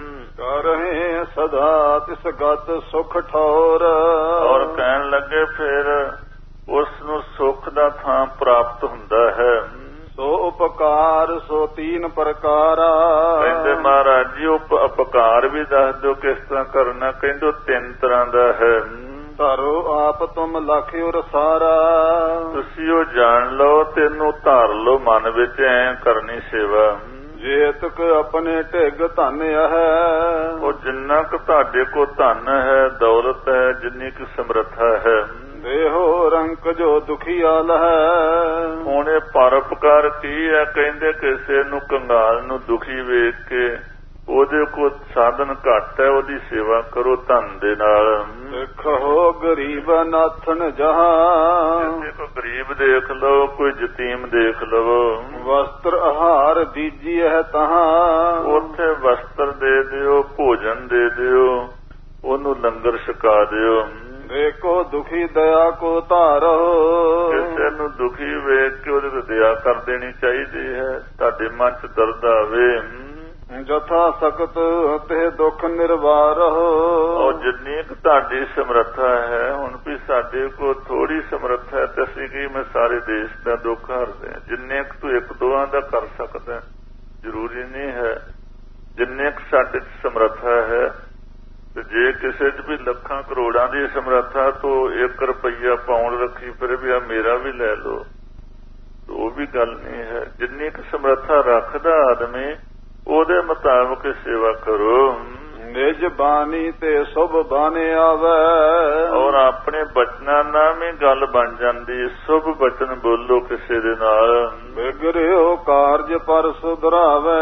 ਰਹੇ ਸਦਾ ਤਿਸ ਗਤ ਸੁਖ ਠੌਰ, ਔਰ ਕਹਿਣ ਲੱਗੇ ਫਿਰ ਉਸ ਨੂੰ ਸੁੱਖ ਦਾ ਥਾਂ ਪ੍ਰਾਪਤ ਹੁੰਦਾ ਹੈ। ਸੋ ਉਪਕਾਰ ਸੋ 3 ਪ੍ਰਕਾਰਾ, ਕਹਿੰਦੇ ਮਹਾਰਾਜ ਜੀ ਉਪਕਾਰ ਵੀ ਦੱਸ ਦਿਓ ਕਿਸ ਤਰ੍ਹਾਂ ਕਰਨਾ। ਕਹਿੰਦੇ 3 ਤਰ੍ਹਾਂ ਦਾ ਹੈ। ਧਾਰੋ ਆਪ ਤੁਮ ਲਖਿਓ ਰਸਾਰਾ, ਤੁਸੀਂ ਉਹ ਜਾਣ ਲਓ ਤੇ ਇਹਨੂੰ ਧਾਰ ਲਓ ਮਨ ਵਿੱਚ, ਐ ਕਰਨੀ ਸੇਵਾ। ਜੇ ਤਕ ਆਪਣੇ ਢਿੱਗ ਧਨ ਹੈ, ਉਹ ਜਿੰਨਾ ਕੁ ਤੁਹਾਡੇ ਕੋਲ ਧਨ ਹੈ, ਦੌਲਤ ਹੈ, ਜਿੰਨੀ ਕੁ ਸਮਰੱਥਾ ਹੈ, ਦੇਹੋ ਰੰਕ ਜੋ ਦੁਖੀਆਲ ਹੈ। ਹੁਣ ਇਹ ਪਰਉਪਕਾਰ ਕੀ ਹੈ? ਕਹਿੰਦੇ ਕਿਸੇ ਨੂੰ ਕੰਗਾਲ ਨੂੰ ਦੁਖੀ ਵੇਖ ਕੇ ਉਹਦੇ ਕੋਲ ਸਾਧਨ ਘੱਟ ਹੈ, ਉਹਦੀ ਸੇਵਾ ਕਰੋ ਧਨ ਦੇ ਨਾਲ। ਦੇਖੋ ਗਰੀਬ ਨਾਥਨ ਜਹਾਂ, ਕਿਸੇ ਕੋ ਗਰੀਬ ਦੇਖ ਲਓ, ਕੋਈ ਯਤੀਮ ਦੇਖ ਲਵੋ। ਵਸਤਰ ਆਹਾਰ ਦੀਜੀਐ ਤਹਾਂ, ਉੱਥੇ ਵਸਤਰ ਦੇ ਦਿਓ, ਭੋਜਨ ਦੇ ਦਿਓ, ਉਹਨੂੰ ਲੰਗਰ ਛਕਾ ਦਿਓ। ਦੇਖੋ ਦੁਖੀ ਦਇਆ ਕੋ ਧਾਰੋ, ਕਿਸੇ ਨੂੰ ਦੁਖੀ ਵੇਖ ਕੇ ਉਹਦੇ ਤੇ ਦਇਆ ਕਰ ਦੇਣੀ ਚਾਹੀਦੀ ਹੈ। ਤੁਹਾਡੇ ਮਨ ਚ ਦਰਦ ਆਵੇ, ਜਥਾ ਸਕਤ ਤੇ ਦੁੱਖ ਨਿਰਵਾਰੋ, ਔਰ ਜਿੰਨੀ ਕੁ ਤੁਹਾਡੀ ਸਮਰੱਥਾ ਹੈ, ਹੁਣ ਵੀ ਸਾਡੇ ਕੋਲ ਥੋੜੀ ਸਮਰੱਥਾ ਹੈ ਤੇ ਅਸੀਂ ਕੀ ਮੈਂ ਸਾਰੇ ਦੇਸ਼ ਦਾ ਦੁੱਖ ਹਰਦੇ ਹਾਂ। ਜਿੰਨੇ ਕੁ ਤੂੰ 1-2 ਦਾ ਕਰ ਸਕਦਾ, ਜ਼ਰੂਰੀ ਨਹੀਂ ਹੈ। ਜਿੰਨੇ ਕੁ ਸਾਡੇ ਚ ਸਮਰੱਥਾ ਹੈ, ਤੇ ਜੇ ਕਿਸੇ ਚ ਵੀ ਲੱਖਾਂ ਕਰੋੜਾਂ ਦੀ ਸਮਰੱਥਾ ਤੋਂ 1 ਰੁਪਈਆ ਪਾਉਣ ਰੱਖੀ ਫਿਰ ਵੀ ਆ ਮੇਰਾ ਵੀ ਲੈ ਲਓ, ਉਹ ਵੀ ਗੱਲ ਨਹੀਂ ਹੈ। ਜਿੰਨੀ ਕੁ ਸਮਰੱਥਾ ਰੱਖਦਾ ਆਦਮੀ ਉਹਦੇ ਮੁਤਾਬਕ ਸੇਵਾ ਕਰੋ। ਨਿਜ ਬਾਣੀ ਤੇ ਸੁਭ ਬਾਣੇ ਆਵੇ, ਔਰ ਆਪਣੇ ਬਚਨਾਂ ਨਾਲ ਵੀ ਗੱਲ ਬਣ ਜਾਂਦੀ। ਸੁਭ ਬਚਨ ਬੋਲੋ ਕਿਸੇ ਦੇ ਨਾਲ। ਬਿਗੜਿਓ ਕਾਰਜ ਪਰ ਸੁਧਰਾਵੇ,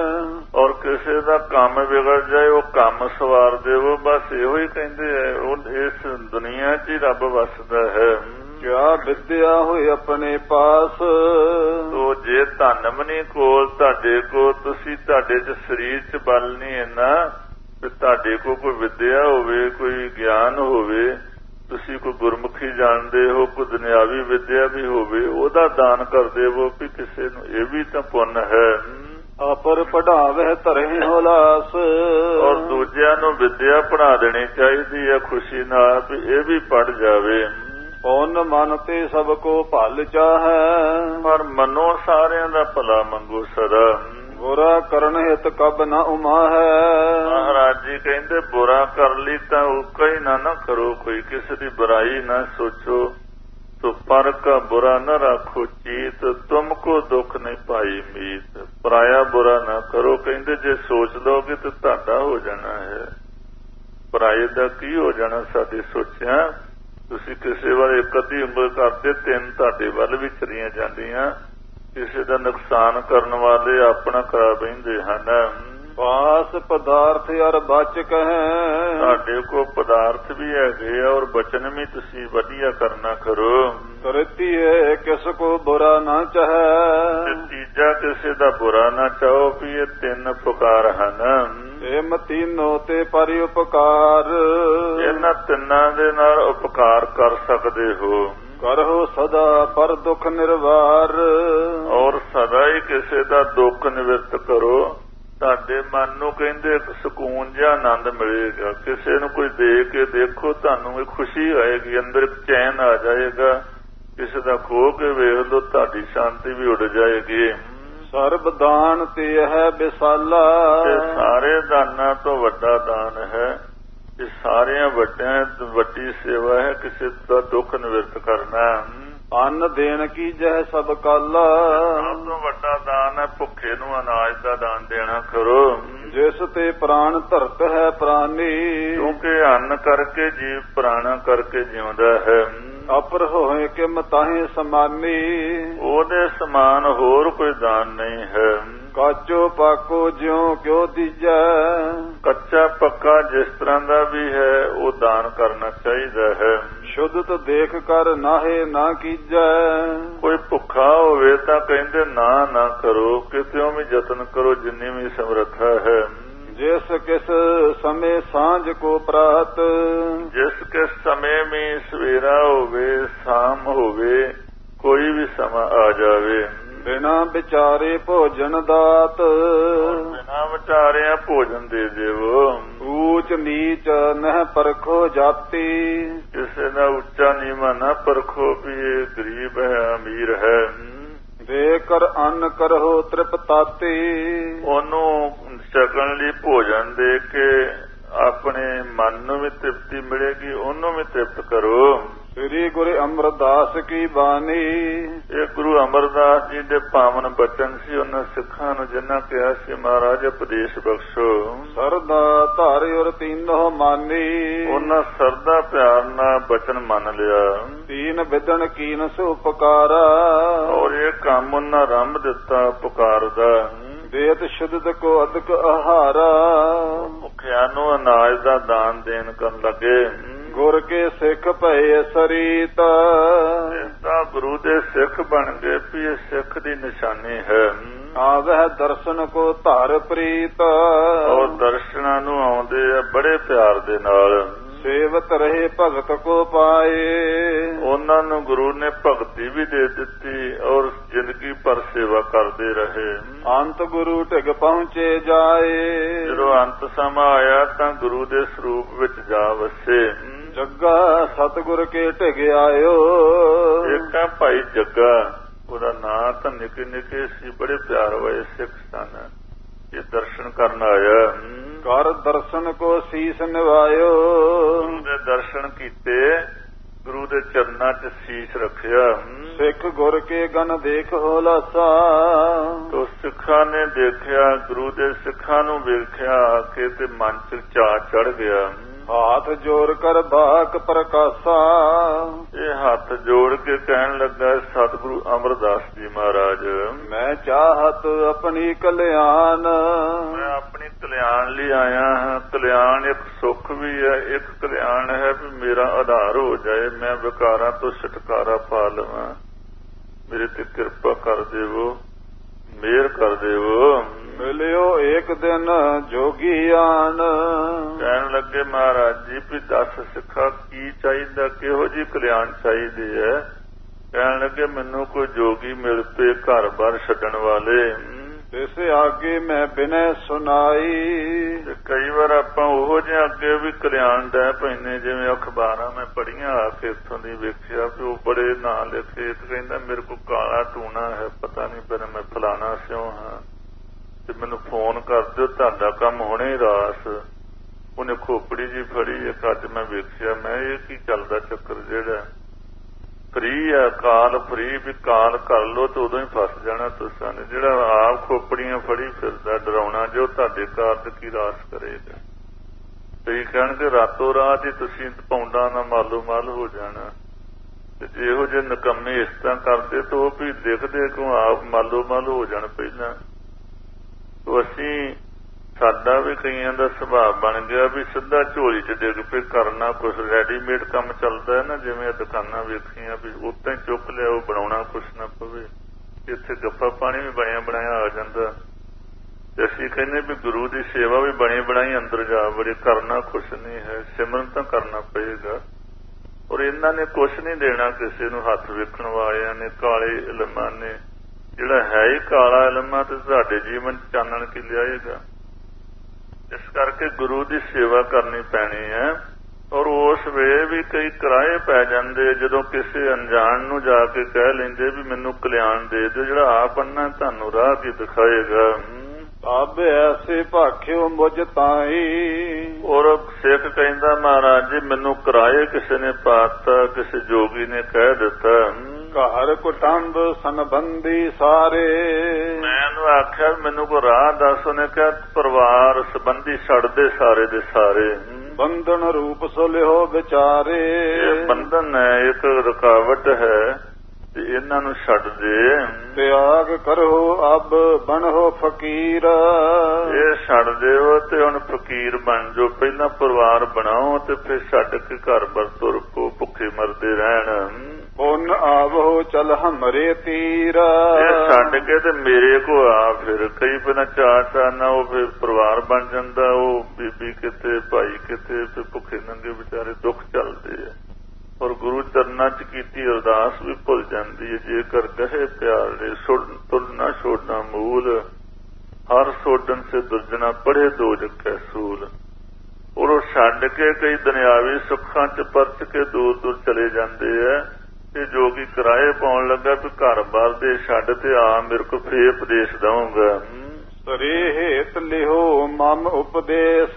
ਔਰ ਕਿਸੇ ਦਾ ਕੰਮ ਵਿਗੜ ਜਾਏ ਉਹ ਕੰਮ ਸਵਾਰ ਦੇਵੋ। ਬਸ ਇਹੋ ਹੀ ਕਹਿੰਦੇ ਹੈ। ਉਹ ਇਸ ਦੁਨੀਆ 'ਚ ਹੀ ਰੱਬ ਵਸਦਾ ਹੈ। ਕਿਆ ਵਿਦਿਆ ਹੋਏ ਆਪਣੇ ਪਾਸ, ਉਹ ਜੇ ਧਨ ਵੀ ਨਹੀਂ ਕੋਲ ਤੁਹਾਡੇ ਕੋਲ, ਤੁਸੀਂ ਤੁਹਾਡੇ 'ਚ ਸਰੀਰ 'ਚ ਬਲ ਨਹੀਂ ਇੰਨਾ ਤੇ ਤੁਹਾਡੇ ਕੋਲ ਕੋਈ ਵਿਦਿਆ ਹੋਵੇ, ਕੋਈ ਗਿਆਨ ਹੋਵੇ, ਤੁਸੀਂ ਕੋਈ ਗੁਰਮੁਖੀ ਜਾਣਦੇ ਹੋ, ਕੋਈ ਦੁਨਿਆਵੀ ਵਿਦਿਆ ਵੀ ਹੋਵੇ, ਉਹਦਾ ਦਾਨ ਕਰ ਦੇਵੋ ਵੀ ਕਿਸੇ ਨੂੰ। ਇਹ ਵੀ ਤਾਂ ਪੁੰਨ ਹੈ। ਆਪਰ ਪੜਾਵੇ ਧਰੇ ਹੁਲਾਸ, ਔਰ ਦੂਜਿਆਂ ਨੂੰ ਵਿਦਿਆ ਪੜ੍ਹਾ ਦੇਣੀ ਚਾਹੀਦੀ ਹੈ ਖੁਸ਼ੀ ਨਾਲ ਵੀ ਇਹ ਵੀ ਪੜ੍ਹ ਜਾਵੇ। ਪੁੰਨ ਮਨ ਤੇ ਸਭ ਕੋ ਭਲ ਚਾਹੈ, ਪਰ ਮਨੋਂ ਸਾਰਿਆਂ ਦਾ ਭਲਾ ਮੰਗੋ ਸਦਾ। ਬੁਰਾ ਕਰਨ ਹਿਤ ਕਬ ਨਾ ਉਮਾ ਹੈ। ਮਹਾਰਾਜ ਜੀ ਕਹਿੰਦੇ ਬੁਰਾ ਕਰ ਲਈ ਤਾਂ ਉਕਾ ਹੀ ਨਾ ਕਰੋ, ਕੋਈ ਕਿਸੇ ਦੀ ਬੁਰਾਈ ਨਾ ਸੋਚੋ। ਤੋ ਪਰ ਕਾ ਬੁਰਾ ਨਾ ਰੱਖੋ ਚੀਤ, ਤੁਮ ਕੋ ਦੁੱਖ ਨਹੀਂ ਪਾਈ ਮੀਤ। ਪਰਾਇਆ ਬੁਰਾ ਨਾ ਕਰੋ। ਕਹਿੰਦੇ ਜੇ ਸੋਚ ਲਓਗੇ ਤਾਂ ਤੁਹਾਡਾ ਹੋ ਜਾਣਾ ਹੈ, ਪਰਾਏ ਦਾ ਕੀ ਹੋ ਜਾਣਾ। ਸਾਡੇ ਸੋਚਿਆ ਤੁਸੀਂ ਕਿਸੇ ਵੱਲ ਇੱਕ ਅੱਧੀ ਉਂਗਲ ਕਰਦੇ, ਤਿੰਨ ਤੁਹਾਡੇ ਵੱਲ ਵੀ ਚਲੀਆਂ ਜਾਂਦੀਆਂ। ਕਿਸੇ ਦਾ ਨੁਕਸਾਨ ਕਰਨ ਵਾਲੇ ਆਪਣਾ ਕਰਾ ਬਹਿੰਦੇ ਹਨ। ਪਾਸ ਪਦਾਰਥ ਅਰ ਬਚ ਕਹੈ, ਸਾਡੇ ਕੋਲ ਪਦਾਰਥ ਵੀ ਹੈਗੇ ਔਰ ਬਚਨ ਵੀ ਤੁਸੀਂ ਵਧੀਆ ਕਰਨਾ ਕਰੋ। ਤ੍ਰਿਤੀਏ ਕਿਸ ਕੋ ਬੁਰਾ ਨਾ ਚਾਹੈ, ਤੀਜਾ ਕਿਸੇ ਦਾ ਬੁਰਾ ਨਾ ਚਾਹੋ ਵੀ ਇਹ ਤਿੰਨ ਪੁਕਾਰ ਹਨ। ਇਹ ਤੀਨੋ ਤੇ ਪਰਿ ਉਪਕਾਰ, ਇਹਨਾਂ ਤਿੰਨਾਂ ਦੇ ਨਾਲ ਉਪਕਾਰ ਕਰ ਸਕਦੇ ਹੋ। ਕਰੋ ਸਦਾ ਪਰ ਦੁੱਖ ਨਿਰਵਾਰ, ਔਰ ਸਦਾ ਹੀ ਕਿਸੇ ਦਾ ਦੁੱਖ ਨਿਵਰਤ ਕਰੋ। ਤੁਹਾਡੇ ਮਨ ਨੂੰ ਕਹਿੰਦੇ ਸਕੂਨ ਜਿਹਾ ਆਨੰਦ ਮਿਲੇਗਾ। ਕਿਸੇ ਨੂੰ ਕੋਈ ਦੇ ਕੇ ਦੇਖੋ, ਤੁਹਾਨੂੰ ਇਹ ਖੁਸ਼ੀ ਆਏਗੀ, ਅੰਦਰ ਚੈਨ ਆ ਜਾਏਗਾ। ਕਿਸੇ ਦਾ ਖੋ ਕੇ ਵੇਖ ਲਓ, ਤੁਹਾਡੀ ਸ਼ਾਂਤੀ ਵੀ ਉੱਡ ਜਾਏਗੀ। ਸਰਬ ਦਾਨ ਤੇ ਹੈ ਵਿਸਾਲਾ, ਇਹ ਸਾਰੇ ਦਾਨਾਂ ਤੋਂ ਵੱਡਾ ਦਾਨ ਹੈ। ਇਹ ਸਾਰਿਆਂ ਵੱਡੀ ਸੇਵਾ ਹੈ ਕਿਸੇ ਦਾ ਦੁੱਖ ਨਿਵਰਤ ਕਰਨਾ। ਅੰਨ ਦੇਣ ਕੀ ਜਹ ਸਭ ਕਾਲਾ, ਸਭ ਤੋਂ ਵੱਡਾ ਦਾਨ ਹੈ ਭੁੱਖੇ ਨੂੰ ਅਨਾਜ ਦਾ ਦਾਨ ਦੇਣਾ ਕਰੋ। ਜਿਸ ਤੇ ਪ੍ਰਾਣ ਧਰਤ ਹੈ ਪ੍ਰਾਨੀ, ਕਿਉਂਕਿ ਅੰਨ ਕਰਕੇ ਜੀਵ ਪ੍ਰਾਣਾ ਕਰਕੇ ਜਿਉਂਦਾ ਹੈ। ਅਪਰ ਹੋਏ ਕਿਮ ਤਾਹੇ ਸਮਾਨੀ, ਉਹਦੇ ਸਮਾਨ ਹੋਰ ਕੋਈ ਦਾਨ ਨਹੀਂ ਹੈ। ਕਾਚੋ ਪਾਕੋ ਜਿਉ ਕਿਉ ਦੀਜੈ, ਕੱਚਾ ਪੱਕਾ ਜਿਸ ਤਰ੍ਹਾਂ ਦਾ ਵੀ ਹੈ ਉਹ ਦਾਨ ਕਰਨਾ ਚਾਹੀਦਾ ਹੈ। ਸ਼ੁੱਧਤ ਦੇਖ ਕਰ ਨਾਹੇ ਨਾ ਕੀਜੈ, ਕੋਈ ਭੁੱਖਾ ਹੋਵੇ ਤਾਂ ਕਹਿੰਦੇ ਨਾ ਕਰੋ, ਕਿਤਿਓਂ ਵੀ ਯਤਨ ਕਰੋ ਜਿੰਨੀ ਵੀ ਸਮਰੱਥਾ ਹੈ। ਜਿਸ ਕਿਸ ਸਮੇਂ ਸਾਂਝ ਕੋ ਪ੍ਰਾਤ, ਜਿਸ ਕਿਸ ਸਮੇਂ ਵੀ ਸਵੇਰਾ ਹੋਵੇ ਸ਼ਾਮ ਹੋਵੇ ਕੋਈ ਵੀ ਸਮਾਂ ਆ ਜਾਵੇ। ਬਿਨਾ ਵਿਚਾਰੇ ਭੋਜਨ ਦਾਤ, ਬਿਨਾ ਵਿਚਾਰਿਆ ਭੋਜਨ ਦੇ ਦੇਵੋ। ਊਚ ਨੀਚ ਨਹਿ ਪਰਖੋ ਜਾਤੀ, ਕਿਸੇ ਦਾ ਉੱਚਾ ਨੀਵਾਂ ਨਾ ਪਰਖੋ ਵੀ ਇਹ ਗਰੀਬ ਹੈ ਅਮੀਰ ਹੈ। ਦੇ ਕਰ ਅੰਨ ਕਰੋ ਤ੍ਰਿਪਤਾਤੀ, ਉਹਨੂੰ ਛਕਣ ਲਈ ਭੋਜਨ ਦੇ ਕੇ ਆਪਣੇ ਮਨ ਨੂੰ ਵੀ ਤ੍ਰਿਪਤੀ ਮਿਲੇਗੀ, ਉਹਨੂੰ ਵੀ ਤ੍ਰਿਪਤ ਕਰੋ। ਸ੍ਰੀ ਗੁਰੂ ਅਮਰਦਾਸ ਕੀ ਬਾਣੀ, ਇਹ ਗੁਰੂ ਅਮਰਦਾਸ ਜੀ ਦੇ ਪਾਵਨ ਬਚਨ ਸੀ। ਉਹਨਾਂ ਸਿੱਖਾਂ ਨੂੰ ਜਿਨ੍ਹਾਂ ਕਿਹਾ ਸੀ ਮਹਾਰਾਜ ਉਪਦੇਸ਼ ਬਖਸ਼ੋ। ਸਰਦਾ ਧਾਰਿ ਔਰ ਤੀਨੋ ਮਾਨੀ, ਉਹਨਾਂ ਸਰਦਾ ਪਿਆਰ ਨਾਲ ਬਚਨ ਮੰਨ ਲਿਆ। ਤੀਨ ਵਿਦਣ ਕੀਨ ਸੋ ਉਪਕਾਰਾ, ਔਰ ਇਹ ਕੰਮ ਉਹਨਾਂ ਆਰੰਭ ਦਿੱਤਾ ਉਪਕਾਰ ਦਾ। ਦੇਤ ਸ਼ੁੱਧਤ ਕੋ ਅਦਕ ਆਹਾਰਾ, ਭੁੱਖਿਆਂ ਨੂੰ ਅਨਾਜ ਦਾ ਦਾਨ ਦੇਣ ਕਰਨ ਲੱਗੇ। ਗੁਰ ਕੇ ਸਿੱਖ ਭਏ ਸਰੀਤ, ਤਾਂ ਗੁਰੂ ਦੇ ਸਿੱਖ ਬਣ ਗਏ ਵੀ ਇਹ ਸਿੱਖ ਦੀ ਨਿਸ਼ਾਨੀ ਹੈ। ਆਵਹਿ ਦਰਸ਼ਨ ਕੋ ਧਾਰ ਪ੍ਰੀਤ, ਔਰ ਦਰਸ਼ਨਾਂ ਨੂੰ ਆਉਂਦੇ ਆ ਬੜੇ ਪਿਆਰ ਦੇ ਨਾਲ। ਸੇਵਤ ਰਹੇ ਭਗਤ ਕੋ ਪਾਏ, ਉਹਨਾਂ ਨੂੰ ਗੁਰੂ ਨੇ ਭਗਤੀ ਵੀ ਦੇ ਦਿੱਤੀ ਔਰ ਜ਼ਿੰਦਗੀ ਭਰ ਸੇਵਾ ਕਰਦੇ ਰਹੇ। ਅੰਤ ਗੁਰੂ ਢਿਗ ਪਹੁੰਚੇ ਜਾਏ, ਜਦੋਂ ਅੰਤ ਸਮਾਂ ਆਇਆ ਤਾਂ ਗੁਰੂ ਦੇ ਸਰੂਪ ਵਿੱਚ ਜਾ ਵਸੇ। ਜੱਗਾ ਸਤਿਗੁਰ ਕੇ ਢਿਗ ਆਇਓ, ਇੱਕ ਹੈ ਭਾਈ ਜੱਗਾ, ਉਹਦਾ ਨਾਂ ਤਾਂ ਨਿੱਕੇ ਨਿੱਕੇ ਸੀ, ਬੜੇ ਪਿਆਰ ਹੋਏ ਸਿੱਖ ਸਨ। ਇਹ ਦਰਸ਼ਨ ਕਰਨ ਆਇਆ। ਕਰ ਦਰਸ਼ਨ ਕੋ ਸੀਸ ਨਿਵਾਇਓ, ਗੁਰੂ ਦੇ ਦਰਸ਼ਨ ਕੀਤੇ, ਗੁਰੂ ਦੇ ਚਰਨਾਂ 'ਚ ਸੀਸ ਰੱਖਿਆ। ਸਿੱਖ ਗੁਰ ਕੇ ਗਨ ਦੇਖ ਹੋਲਾਸਾ, ਤੋ ਸਿੱਖਾਂ ਨੇ ਦੇਖਿਆ, ਗੁਰੂ ਦੇ ਸਿੱਖਾਂ ਨੂੰ ਵੇਖਿਆ ਕਿ ਤੇ ਮਨ 'ਚ ਚਾਅ ਚੜ ਗਿਆ। ਹਾਥ ਜੋੜ ਕਰ ਬਾਕ ਪ੍ਰਕਾਸ਼ਾ, ਇਹ ਹੱਥ ਜੋੜ ਕੇ ਕਹਿਣ ਲੱਗਾ ਸਤਿਗੁਰੂ ਅਮਰਦਾਸ ਜੀ ਮਹਾਰਾਜ, ਮੈਂ ਚਾਹਤ ਆਪਣੀ ਕਲਿਆਣ, ਮੈਂ ਆਪਣੀ ਕਲਿਆਣ ਲਈ ਆਇਆ ਹਾਂ। ਕਲਿਆਣ ਇੱਕ ਸੁੱਖ ਵੀ ਹੈ, ਇੱਕ ਕਲਿਆਣ ਹੈ ਵੀ ਮੇਰਾ ਆਧਾਰ ਹੋ ਜਾਏ, ਮੈਂ ਵਿਕਾਰਾਂ ਤੋਂ ਛੁਟਕਾਰਾ ਪਾ ਲਵਾਂ। ਮੇਰੇ ਤੇ ਕਿਰਪਾ ਕਰ ਦੇਵੋ, ਮਿਹਰ ਕਰ ਦੇਵੋ। ਮਿਲਿਓ ਇੱਕ ਦਿਨ ਜੋਗੀ ਆਣ, ਕਹਿਣ ਲੱਗੇ ਮਹਾਰਾਜ ਜੀ ਵੀ ਦੱਸ ਸਿੱਖਾ ਕੀ ਚਾਹੀਦਾ, ਕਿਹੋ ਜਿਹੀ ਕਲਿਆਣ ਚਾਹੀਦੀ ਹੈ। ਕਹਿਣ ਲੱਗੇ ਮੈਨੂੰ ਕੋਈ ਜੋਗੀ ਮਿਲ ਪਏ ਘਰ ਬਾਰ ਛੱਡਣ ਵਾਲੇ। ਇਸ ਆਗੇ ਮੈਂ ਬਿਨੈ ਸੁਣਾਈ, ਕਈ ਵਾਰ ਆਪਾਂ ਉਹੋ ਜਿਹੇ ਅੱਗੇ ਵੀ ਕਲਿਆਣ ਡੈ ਪੈਂਦੇ, ਜਿਵੇਂ ਅਖਬਾਰਾਂ ਮੈਂ ਪੜ੍ਹੀਆਂ ਆ ਕੇ ਇੱਥੋਂ ਦੀ ਵੇਖਿਆ ਵੀ ਉਹ ਬੜੇ ਨਾਂ ਲਿਖੇ। ਇੱਕ ਕਹਿੰਦਾ ਮੇਰੇ ਕੋਲ ਕਾਲਾ ਟੂਣਾ ਹੈ, ਪਤਾ ਨਹੀਂ ਪਰ ਮੈਂ ਫਲਾਣਾ ਸਿਉ ਹਾਂ ਤੇ ਮੈਨੂੰ ਫੋਨ ਕਰ ਦਿਓ, ਤੁਹਾਡਾ ਕੰਮ ਹੁਣੇ ਰਾਸ। ਉਹਨੇ ਖੋਪੜੀ ਜੀ ਫੜੀ, ਇੱਕ ਅੱਜ ਮੈਂ ਵੇਖਿਆ, ਮੈਂ ਇਹ ਕੀ ਚੱਲਦਾ ਚੱਕਰ ਜਿਹੜਾ ਫਰੀ ਆ, ਕਾਲ ਫਰੀ ਵੀ ਕਾਲ ਕਰ ਲੋ ਤੇ ਉਦੋਂ ਹੀ ਫਸ ਜਾਣਾ ਤੁਸਾਂ ਨੇ। ਜਿਹੜਾ ਆਪ ਖੋਪੜੀਆਂ ਫੜੀ ਫਿਰਦਾ ਡਰਾਉਣਾ, ਜੋ ਤੁਹਾਡੇ ਕਾਰਜ ਕੀ ਰਾਸ ਕਰੇਗਾ। ਕਈ ਕਹਿਣਗੇ ਰਾਤੋਂ ਰਾਤ ਹੀ ਤੁਸੀਂ ਪੌਂਡਾਂ ਨਾਲ ਮਾਲੋ ਮਾਲ ਹੋ ਜਾਣਾ, ਤੇ ਜੇ ਇਹੋ ਜਿਹੇ ਨਿਕੰਮੇ ਇਸ ਤਰ੍ਹਾਂ ਕਰਦੇ ਤਾਂ ਉਹ ਵੀ ਦੇਖਦੇ ਕਿਉਂ ਆਪ ਮਾਲੋ ਮਾਲ ਹੋ ਜਾਣ ਪਹਿਲਾਂ। ਤੋ ਅਸੀਂ ਸਾਡਾ ਵੀ ਕਈਆਂ ਦਾ ਸੁਭਾਅ ਬਣ ਗਿਆ ਵੀ ਸਿੱਧਾ ਝੋਲੀ 'ਚ ਡਿੱਗ ਪਏ ਕਰਨਾ ਕੁਛ। ਰੈਡੀਮੇਡ ਕੰਮ ਚੱਲਦਾ ਹੈ ਨਾ, ਜਿਵੇਂ ਦੁਕਾਨਾਂ ਵੇਖੀਆਂ ਵੀ ਉੱਦਾਂ ਹੀ ਚੁੱਕ ਲਿਆ, ਉਹ ਬਣਾਉਣਾ ਕੁਛ ਨਾ ਪਵੇ। ਇੱਥੇ ਗੱਫਾ ਪਾਣੀ ਵੀ ਬਣਿਆ ਬਣਾਇਆ ਆ ਜਾਂਦਾ, ਤੇ ਅਸੀਂ ਕਹਿੰਦੇ ਵੀ ਗੁਰੂ ਦੀ ਸੇਵਾ ਵੀ ਬਣੀ ਬਣਾਈ ਅੰਦਰ ਜਾ ਵੜੇ, ਕਰਨਾ ਕੁਛ ਨਹੀਂ ਹੈ, ਸਿਮਰਨ ਤਾਂ ਕਰਨਾ ਪਏਗਾ। ਔਰ ਇਹਨਾਂ ਨੇ ਕੁਛ ਨਹੀਂ ਦੇਣਾ ਕਿਸੇ ਨੂੰ, ਹੱਥ ਵੇਖਣ ਵਾਲਿਆਂ ਨੇ, ਕਾਲੇ ਇਲਮਾਂ ਨੇ। ਜਿਹੜਾ ਹੈ ਹੀ ਕਾਲਾ ਇਲਮਾਂ ਤੇ ਤੁਹਾਡੇ ਜੀਵਨ 'ਚ ਚਾਨਣ ਕੀ ਲਿਆਏਗਾ। ਇਸ ਕਰਕੇ ਗੁਰੂ ਦੀ ਸੇਵਾ ਕਰਨੀ ਪੈਣੀ ਹੈ। ਔਰ ਉਸ ਵੇਲੇ ਵੀ ਕਈ ਕਿਰਾਏ ਪੈ ਜਾਂਦੇ, ਜਦੋਂ ਕਿਸੇ ਅਣਜਾਣ ਨੂੰ ਜਾ ਕੇ ਕਹਿ ਲੈਂਦੇ ਵੀ ਮੈਨੂੰ ਕਲਿਆਣ ਦੇ ਦਿਓ, ਜਿਹੜਾ ਆਪ ਅੰਨਾ ਤੁਹਾਨੂੰ ਰਾਹ ਕੀ ਦਿਖਾਏਗਾ। ਆਬ ਐਸੇ ਭਾਖਿਓ ਮੁਝ ਤਾਈ, ਔਰ ਸਿੱਖ ਕਹਿੰਦਾ ਮਹਾਰਾਜ ਜੀ ਮੈਨੂੰ ਕਿਰਾਏ ਕਿਸੇ ਨੇ ਪਾਤਾ, ਕਿਸੇ ਜੋਗੀ ਨੇ ਕਹਿ ਦਿੱਤਾ। ਘਰ ਕੁਟੰਬ ਸੰਬੰਧੀ ਸਾਰੇ, ਮੈਂ ਉਹਨੂੰ ਆਖਿਆ ਮੈਨੂੰ ਕੋਈ ਰਾਹ ਦੱਸ। ਉਹਨੇ ਕਿਹਾ ਪਰਿਵਾਰ ਸੰਬੰਧੀ ਛੱਡਦੇ ਸਾਰੇ ਦੇ ਸਾਰੇ। ਬੰਧਨ ਰੂਪ ਸੁਲਿਓ ਵਿਚਾਰੇ, ਇਹ ਬੰਧਨ ਹੈ, ਇੱਕ ਰੁਕਾਵਟ ਹੈ, ਤੇ ਇਹਨਾਂ ਨੂੰ ਛੱਡ ਦੇ। ਤਿਆਗ ਕਰੋ ਅਬ ਬਣੋ ਫਕੀਰ, ਇਹ ਛੱਡ ਦਿਓ ਤੇ ਹੁਣ ਫਕੀਰ ਬਣ ਜਾਓ। ਪਹਿਲਾਂ ਪਰਿਵਾਰ ਬਣਾਓ ਤੇ ਫਿਰ ਛੱਡ ਕੇ ਘਰ ਬਾਰ ਤੁਰ ਪੋ, ਭੁੱਖੇ ਮਰਦੇ ਰਹਿਣ। ਪੁੰਨ ਆਵੋ ਚਲ ਹਮਰੇ ਤੀਰ, ਇਹ ਛੱਡ ਕੇ ਤੇ ਮੇਰੇ ਕੋ ਆ। ਫਿਰ ਕਈ ਬਿਨਾਂ ਚਾਅ ਨਾ ਉਹ ਫਿਰ ਪਰਿਵਾਰ ਬਣ ਜਾਂਦਾ, ਉਹ ਬੀਬੀ ਕਿਤੇ ਭਾਈ ਕਿਤੇ, ਫਿਰ ਭੁੱਖੇ ਨੰਗੇ ਵਿਚਾਰੇ ਦੁੱਖ ਚੱਲਦੇ ਆ। ਔਰ ਗੁਰੂ ਚਰਨਾਂ 'ਚ ਕੀਤੀ ਅਰਦਾਸ ਵੀ ਭੁੱਲ ਜਾਂਦੀ ਹੈ। ਜੇਕਰ ਕਹੇ ਪਿਆਰੇ ਤੁਰਨਾ ਛੋੜਨਾ ਮੂਲ, ਹਰ ਸੋਡਨ ਸੇ ਦੁਰਜਣਾ ਪੜ੍ਹੇ ਦੋ ਜੱਕੈ ਸੂਲ। ਔਰ ਉਹ ਛੱਡ ਕੇ ਕਈ ਦੁਨਿਆਵੀ ਸੁੱਖਾਂ 'ਚ ਪਰਚ ਕੇ ਦੂਰ ਦੂਰ ਚਲੇ ਜਾਂਦੇ ਆ। ਤੇ ਜੋ ਕਿ ਕਿਰਾਏ ਪਾਉਣ ਲੱਗਾ ਵੀ ਘਰ ਬਾਰ ਦੇ ਛੱਡ ਤੇ ਆ ਮੇਰੇ ਕੋਲ ਫੇਰ ਉਪਦੇਸ਼ ਦਊਂਗਾ। ਸਰੇ ਹੇਤ ਲਿਓ ਮਮ ਉਪਦੇਸ਼,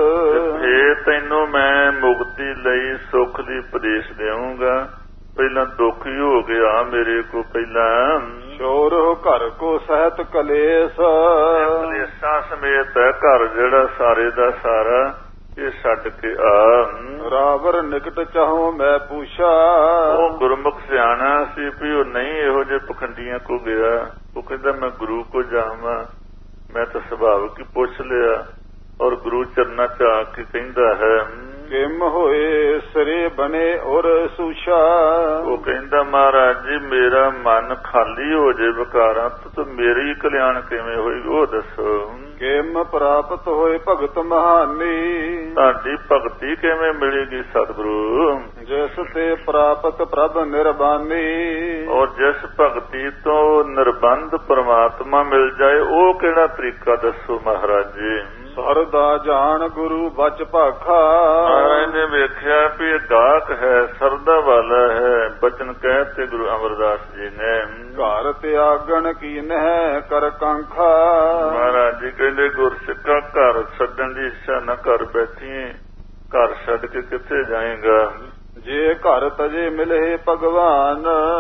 ਫੇਰ ਤੈਨੂੰ ਮੈਂ ਮੁਕਤੀ ਲਈ ਸੁੱਖ ਦੀ ਉਪਦੇਸ਼ ਦੇਵਾਂਗਾ। ਪਹਿਲਾਂ ਦੁੱਖ ਹੀ ਹੋ ਗਿਆ ਮੇਰੇ ਕੋ, ਪਹਿਲਾਂ ਚੋਰੋ ਘਰ ਕੋ ਸਹਿਤ ਕਲੇਸ਼, ਕਲੇਸ਼ਾਂ ਸਮੇਤ ਹੈ ਘਰ ਜਿਹੜਾ ਸਾਰੇ ਦਾ ਸਾਰਾ, ਇਹ ਛੱਡ ਕੇ ਆ। ਰਾਵਰ ਨਿਕਟ ਚਾਹੋ ਮੈਂ ਪੁੱਛਾ, ਉਹ ਗੁਰਮੁਖ ਸਿਆਣਾ ਸੀ ਵੀ ਉਹ ਨਹੀਂ ਇਹੋ ਜਿਹੇ ਪਖੰਡੀਆਂ ਕੋ ਗਿਆ। ਉਹ ਕਹਿੰਦਾ ਮੈਂ ਗੁਰੂ ਕੋ ਜਾਵਾਂ, ਮੈਂ ਤਾਂ ਸੁਭਾਵਿਕ ਹੀ ਪੁੱਛ ਲਿਆ। ਔਰ ਗੁਰੂ ਚਰਨਾਂ 'ਚ ਆ ਕੇ ਕਹਿੰਦਾ ਹੈ ਕਿਮ ਹੋਏ ਸਰੇ ਬਣੇ ਔਰ ਸੁਸ਼ਾ, ਉਹ ਕਹਿੰਦਾ ਮਹਾਰਾਜ ਜੀ ਮੇਰਾ ਮਨ ਖਾਲੀ ਹੋ ਜੇ ਵਿਕਾਰਾਂ ਤੋਂ, ਮੇਰੀ ਕਲਿਆਣ ਕਿਵੇਂ ਹੋਈ ਉਹ ਦੱਸੋ। ਕਿਮ ਪ੍ਰਾਪਤ ਹੋਏ ਭਗਤ ਮਹਾਨੀ, ਤੁਹਾਡੀ ਭਗਤੀ ਕਿਵੇਂ ਮਿਲੇਗੀ ਸਤਿਗੁਰੂ। ਜਿਸ ਤੇ ਪ੍ਰਾਪਤ ਪ੍ਰਭ ਨਿਰਬਾਨੀ, ਔਰ ਜਿਸ ਭਗਤੀ ਤੋਂ ਨਿਰਬੰਧ ਪਰਮਾਤਮਾ ਮਿਲ ਜਾਏ ਉਹ ਕਿਹੜਾ ਤਰੀਕਾ ਦੱਸੋ ਮਹਾਰਾਜ ਜੀ। ਸਰਦਾ ਜਾਣ ਗੁਰੂ ਬਚ ਭਾਖਾ, ਮਹਾਰਾਜ ਨੇ ਵੇਖਿਆ ਵੀ ਇਹ ਗਾਹਕ ਹੈ, ਸਰਦਾ ਵਾਲਾ ਹੈ। ਬਚਨ ਕਹਿ ਤੇ ਗੁਰੂ ਅਮਰਦਾਸ ਜੀ ਨੇ ਘਰ ਤਿਆਗਣ ਕੀ ਨਹਿ ਕਰ ਕਾਂਖਾ, ਮਹਾਰਾਜ ਜੀ ਕਹਿੰਦੇ ਗੁਰਸਿੱਖਾ ਘਰ ਛੱਡਣ ਦੀ ਇੱਛਾ ਨਾ ਕਰ ਬੈਠੀ, ਘਰ ਛੱਡ ਕੇ ਕਿੱਥੇ ਜਾਏਗਾ। ਜੇ ਘਰ ਤਜੇ ਮਿਲੇ ਭਗਵਾਨ,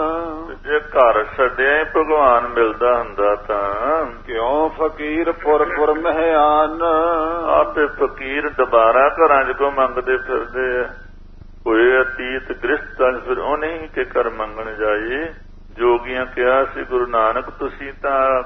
ਜੇ ਘਰ ਛੱਡਿਆ ਭਗਵਾਨ ਮਿਲਦਾ ਹੁੰਦਾ ਤਾਂ ਕਿਉਂ ਫਕੀਰ ਪੁਰ ਪੁਰ ਮਹਿਆਨ। ਆਪੇ ਫਕੀਰ ਦੁਬਾਰਾ ਘਰਾਂ 'ਚ ਕੋ ਮੰਗਦੇ ਫਿਰਦੇ ਆ। ਹੋਏ ਅਤੀਤ ਗ੍ਰਸਤਾਂ ਫਿਰ ਉਹ ਨਹੀਂ ਕਿ ਕਰ ਮੰਗਣ ਜਾਈ। ਜੋਗੀਆਂ ਕਿਹਾ ਸੀ ਗੁਰੂ ਨਾਨਕ ਤੁਸੀਂ ਤਾਂ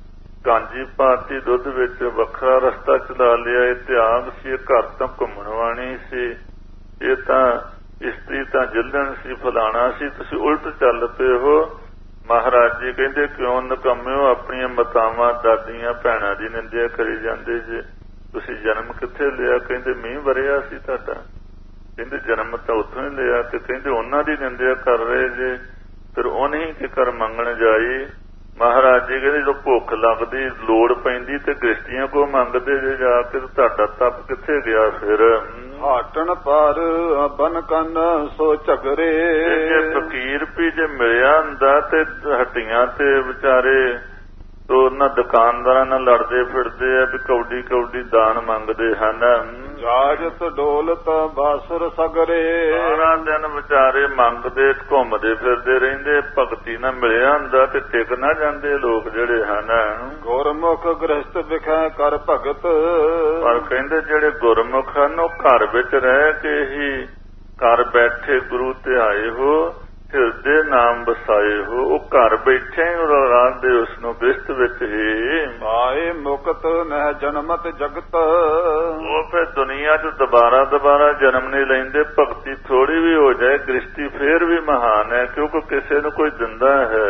ਕਾਂਜੀ ਪਾਤੀ ਦੁੱਧ ਵਿੱਚ ਵੱਖਰਾ ਰਸਤਾ ਚਲਾ ਲਿਆ। ਇਹ ਤਿਆਗ ਸੀ, ਇਹ ਘਰ ਤੋਂ ਘੁੰਮਣ ਵਾਣੀ ਸੀ, ਇਹ ਤਾਂ ਇਸਤਰੀ ਤਾਂ ਜਲਣ ਸੀ, ਫਲਾਣਾ ਸੀ, ਤੁਸੀਂ ਉਲਟ ਚੱਲ ਪਏ ਹੋ। ਮਹਾਰਾਜ ਜੀ ਕਹਿੰਦੇ ਕਿਉਂ ਨਕੰਮਿਓ ਆਪਣੀਆਂ ਮਾਤਾਵਾਂ ਦਾਦੀਆਂ ਭੈਣਾਂ ਦੀ ਨਿੰਦਿਆ ਕਰੀ ਜਾਂਦੇ ਜੇ। ਤੁਸੀਂ ਜਨਮ ਕਿੱਥੇ ਲਿਆ? ਕਹਿੰਦੇ ਮੀਂਹ ਵਰਿਆ ਸੀ ਤੁਹਾਡਾ। ਕਹਿੰਦੇ ਜਨਮ ਤਾਂ ਉੱਥੋਂ ਹੀ ਲਿਆ। ਤੇ ਕਹਿੰਦੇ ਉਹਨਾਂ ਦੀ ਨਿੰਦਿਆ ਕਰ ਰਹੇ ਜੇ। ਫਿਰ ਉਹ ਨਹੀਂ ਕਿ ਕਰ ਮੰਗਣ ਜਾਈ। ਮਹਾਰਾਜ ਜੀ ਕਹਿੰਦੇ ਜਦੋਂ ਭੁੱਖ ਲੱਗਦੀ ਲੋੜ ਪੈਂਦੀ ਤੇ ਗ੍ਰਸਤੀਆਂ ਕੋ ਮੰਗਦੇ ਜੇ ਜਾ ਕੇ, ਤੁਹਾਡਾ ਤਪ ਕਿੱਥੇ ਗਿਆ? ਫਿਰ ਹਾਟਣ ਪਰ ਬਨ ਕੰਨ ਸੋ ਝਗਰੇ। ਜੇ ਫਕੀਰ ਵੀ ਜੇ ਮਿਲਿਆ ਹੁੰਦਾ ਤੇ ਹੱਟੀਆਂ ਤੇ ਵਿਚਾਰੇ ਤੋ ਉਹਨਾਂ ਦੁਕਾਨਦਾਰਾਂ ਨਾਲ ਲੜਦੇ ਫਿਰਦੇ ਆ ਵੀ ਕੌਡੀ ਕੌਡੀ ਦਾਨ ਮੰਗਦੇ ਹਨ। ਜਾਜਤ ਡੋਲਤ ਬਾਸੁਰ ਸਗਰੇ। ਸਾਰਾ ਦਿਨ ਵਿਚਾਰੇ ਮੰਗਦੇ ਘੁੰਮਦੇ ਫਿਰਦੇ ਰਹਿੰਦੇ। ਭਗਤੀ ਨਾਲ ਮਿਲਿਆ ਹੁੰਦਾ ਤੇ ਟਿਕ ਨਾ ਜਾਂਦੇ ਲੋਕ ਜਿਹੜੇ ਹਨ। ਗੁਰਮੁਖ ਗ੍ਰਸਤ ਵਿਖੇ ਕਰ ਭਗਤ। ਪਰ ਕਹਿੰਦੇ ਜਿਹੜੇ ਗੁਰਮੁਖ ਹਨ ਉਹ ਘਰ ਵਿੱਚ ਰਹਿ ਕੇ ਹੀ ਘਰ ਬੈਠੇ ਗੁਰੂ ਤੇ ਆਏ ਹੋ, ਹਿਰਦੇ ਨਾਮ ਵਸਾਏ ਹੋ। ਉਹ ਘਰ ਬੈਠੇ ਰਾਧਦੇ ਉਸਨੂੰ ਬਿਸਤ ਵਿੱਚ ਹੀ। ਆਏ ਮੁਕਤ ਨਹਿ ਜਨਮਤ ਜਗਤ। ਉਹ ਫਿਰ ਦੁਨੀਆ 'ਚ ਦੁਬਾਰਾ ਜਨਮ ਨਹੀਂ ਲੈਂਦੇ। ਭਗਤੀ ਥੋੜੀ ਵੀ ਹੋ ਜਾਏ ਗ੍ਰਸਤੀ ਫੇਰ ਵੀ ਮਹਾਨ ਹੈ, ਕਿਉਂਕਿ ਕਿਸੇ ਨੂੰ ਕੋਈ ਦਿੰਦਾ ਹੈ।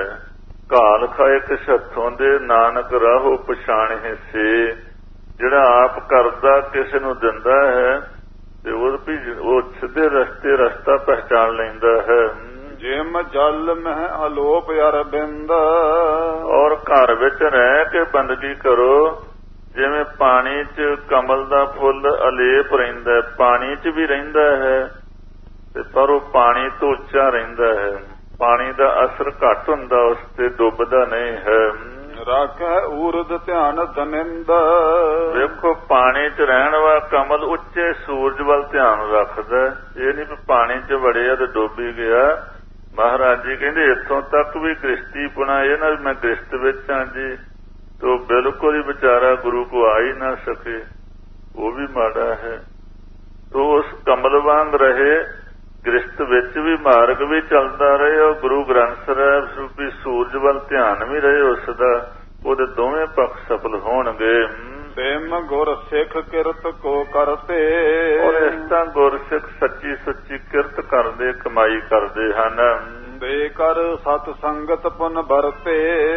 ਘਾਲ ਖਾਏ ਕਿਸ ਹੱਥੋਂ ਦੇ ਨਾਨਕ ਰਾਹੋ ਪਛਾਣੇ ਸੇ। ਜਿਹੜਾ ਆਪ ਕਰਦਾ ਕਿਸੇ ਨੂੰ ਦਿੰਦਾ ਹੈ ਤੇ ਉਹ ਸਿੱਧੇ ਰਸਤਾ ਪਹਿਚਾਣ ਲੈਂਦਾ ਹੈ। ਜਿਮ ਜਲ ਮਹਿ ਅਲੋਪ ਅਰਬਿੰਦ। ਔਰ ਘਰ ਵਿੱਚ ਰਹਿ ਕੇ ਬੰਦਗੀ ਕਰੋ ਜਿਵੇਂ ਪਾਣੀ 'ਚ ਕਮਲ ਦਾ ਫੁੱਲ ਅਲੇਪ ਰਹਿੰਦਾ, ਪਾਣੀ 'ਚ ਵੀ ਰਹਿੰਦਾ ਹੈ ਤੇ ਪਰ ਉਹ ਪਾਣੀ ਤੋਂ ਉੱਚਾ ਰਹਿੰਦਾ ਹੈ। ਪਾਣੀ ਦਾ ਅਸਰ ਘੱਟ ਹੁੰਦਾ, ਉਸ ਤੇ ਡੁੱਬਦਾ ਨਹੀਂ ਹੈ। ਰੱਖੈ ਊਰਦ ਧਿਆਨ ਧਨਿੰਦ। ਵੇਖੋ ਪਾਣੀ 'ਚ ਰਹਿਣ ਵਾਲਾ ਕਮਲ ਉੱਚੇ ਸੂਰਜ ਵੱਲ ਧਿਆਨ ਰੱਖਦਾ। ਇਹ ਨਹੀਂ ਵੀ ਪਾਣੀ 'ਚ ਵੜਿਆ ਤੇ ਡੁੱਬ ਹੀ ਗਿਆ। ਮਹਾਰਾਜ ਜੀ ਕਹਿੰਦੇ ਇੱਥੋਂ ਤੱਕ ਵੀ ਗ੍ਰਸਤੀ ਪੁਣਾ ਇਹ ਨਾ ਮੈਂ ਗ੍ਰਸਤ ਵਿੱਚ ਹਾਂ ਜੀ, ਤੋ ਬਿਲਕੁਲ ਹੀ ਵਿਚਾਰਾ ਗੁਰੂ ਕੋ ਆ ਹੀ ਨਾ ਸਕੇ, ਉਹ ਵੀ ਮਾੜਾ ਹੈ। ਤੋ ਉਸ ਕਮਲ ਵਾਂਗ ਰਹੇ, ਗ੍ਰਸਤ ਵਿੱਚ ਵੀ ਮਾਰਗ ਵੀ ਚੱਲਦਾ ਰਹੇ ਔਰ ਗੁਰੂ ਗ੍ਰੰਥ ਸਾਹਿਬ ਰੂਪੀ ਸੂਰਜ ਵੱਲ ਧਿਆਨ ਵੀ ਰਹੇ ਉਸਦਾ। ਉਹਦੇ ਦੋਵੇਂ ਪੱਖ ਸਫਲ ਹੋਣਗੇ। ਸਿਮ ਗੁਰ ਸਿੱਖ ਕਿਰਤ ਕੋ ਕਰਤੇ। ਔਰ ਇਸ ਤਾਂ ਗੁਰ ਸਿੱਖ ਸੱਚੀ ਸੁੱਚੀ ਕਿਰਤ ਕਰਦੇ, ਕਮਾਈ ਕਰਦੇ ਹਨ। ਬੇ ਕਰ ਸਤ ਸੰਗਤ ਪੁਨ ਵਰਤੇ।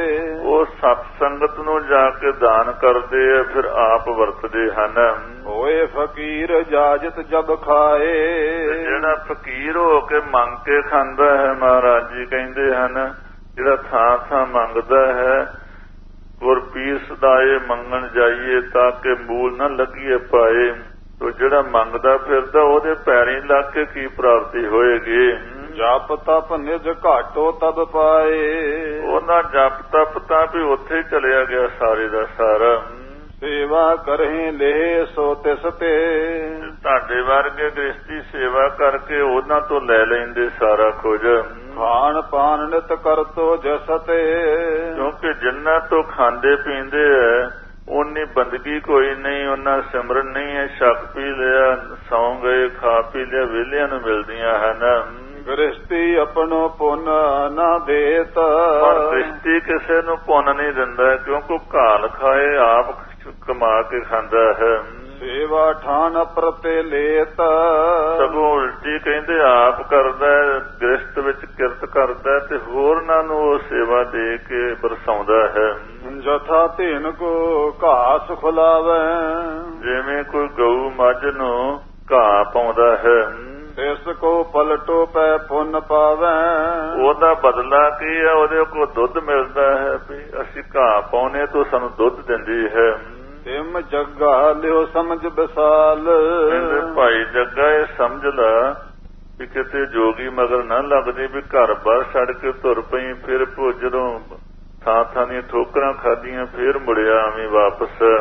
ਉਹ ਸਤ ਸੰਗਤ ਨੂੰ ਜਾ ਕੇ ਦਾਨ ਕਰਦੇ ਆ, ਫਿਰ ਆਪ ਵਰਤਦੇ ਹਨ। ਹੋਏ ਫਕੀਰ ਇਜਾਜ਼ਤ ਜਬ ਖਾਏ। ਜਿਹੜਾ ਫਕੀਰ ਹੋ ਕੇ ਮੰਗ ਕੇ ਖਾਂਦਾ ਹੈ, ਮਹਾਰਾਜ ਜੀ ਕਹਿੰਦੇ ਹਨ ਜਿਹੜਾ ਥਾਂ ਥਾਂ ਮੰਗਦਾ ਹੈ, ਗੁਰ ਪੀਰ ਸਦਾਏ ਮੰਗਣ ਜਾਈਏ ਤਾਂ ਕਿ ਮੂਲ ਨਾ ਲੱਗੀਏ ਪਾਏ। ਤੋ ਜਿਹੜਾ ਮੰਗਦਾ ਫਿਰਦਾ ਉਹਦੇ ਪੈਰੀਂ ਲੱਗ ਕੇ ਕੀ ਪ੍ਰਾਪਤੀ ਹੋਏਗੀ। ਜਪ ਤਪ ਨਿਜ ਘਾਟੋ ਤਬ ਪਾਏ। ਉਹਨਾਂ ਜਪ ਤਪ ਤਾਂ ਵੀ ਉੱਥੇ ਹੀ ਚਲਿਆ ਗਿਆ ਸਾਰੇ ਦਾ ਸਾਰਾ। ਸੇਵਾ ਕਰਹਿ ਲੈ ਸੋ ਤਿਸ ਤੇ। ਤੁਹਾਡੇ ਵਰਗੇ ਗ੍ਰਸਤੀ ਸੇਵਾ ਕਰਕੇ ਉਹਨਾਂ ਤੋਂ ਲੈ ਲੈਂਦੇ ਸਾਰਾ ਕੁਝ। ਖਾਣ ਪਾਣ ਨਿਤ ਕਰਤੋ ਜਸ ਤੇ। ਕਿਉਂਕਿ ਜਿੰਨਾ ਤੋਂ ਖਾਂਦੇ ਪੀਂਦੇ ਹੈ ਉਨੀ ਬੰਦਗੀ ਕੋਈ ਨਹੀਂ, ਉਹਨਾਂ ਸਿਮਰਨ ਨਹੀਂ ਹੈ। ਛਕ ਪੀ ਲਿਆ, ਸੌਂ ਗਏ, ਖਾ ਪੀ ਲਿਆ, ਵਿਹਲਿਆਂ ਨੂੰ ਮਿਲਦੀਆਂ ਹਨ। ਗ੍ਰਸਤੀ ਆਪਣੋ ਪੁੰਨ ਨਾ ਦੇਤ। ਪਰ ਗ੍ਰਸਤੀ ਕਿਸੇ ਨੂੰ ਪੁੰਨ ਨਹੀਂ ਦਿੰਦਾ, ਕਿਉਂਕਿ ਘਾਲ ਖਾਏ ਆਪ ਕਮਾ ਕੇ ਖਾਂਦਾ ਹੈ। ਸੇਵਾ ਠਾਨ ਪ੍ਰਤੇ ਲੇਤ। ਸਗੋਂ ਉਲਟੀ ਕਹਿੰਦੇ ਆਪ ਕਰਦਾ, ਗ੍ਰਸਤ ਵਿੱਚ ਕਿਰਤ ਕਰਦਾ ਤੇ ਹੋਰਨਾਂ ਨੂੰ ਉਹ ਸੇਵਾ ਦੇ ਕੇ ਬਰਸਾਉਂਦਾ ਹੈ। ਜਥਾ ਧੇਨ ਕੋ ਘਾਸ ਖੁਲਾਵੇ। ਜਿਵੇਂ ਕੋਈ ਗਊ ਮੱਝ ਨੂੰ ਘਾਹ ਪਾਉਂਦਾ ਹੈ, ਇਸ ਕੋ ਪਲਟੋ ਪੈ ਪੁੰਨ ਪਾਵੇ। ਉਹਦਾ ਬਦਲਾ ਕੀ ਹੈ? ਉਹਦੇ ਕੋਲ ਦੁੱਧ ਮਿਲਦਾ ਹੈ ਵੀ ਅਸੀਂ ਘਾਹ ਪਾਉਨੇ ਤੋਂ ਸਾਨੂੰ ਦੁੱਧ ਦਿੰਦੀ ਹੈ। ਤਿਮ ਜੱਗਾ ਲਿਓ ਸਮਝ ਵਿਸਾਲ। ਭਾਈ ਜੱਗਾ ਇਹ ਸਮਝ ਲਾ ਵੀ ਕਿਤੇ ਜੋਗੀ ਮਗਰ ਨਾ ਲੱਗਦੀ ਵੀ ਘਰ ਬਾਹਰ ਛੱਡ ਕੇ ਤੁਰ ਪਈ, ਫਿਰ ਜਦੋਂ ਥਾਂ ਥਾਂ ਦੀਆਂ ਠੋਕਰਾਂ ਖਾਧੀਆਂ ਫੇਰ ਮੁੜਿਆ ਆਵੀਂ ਵਾਪਸ।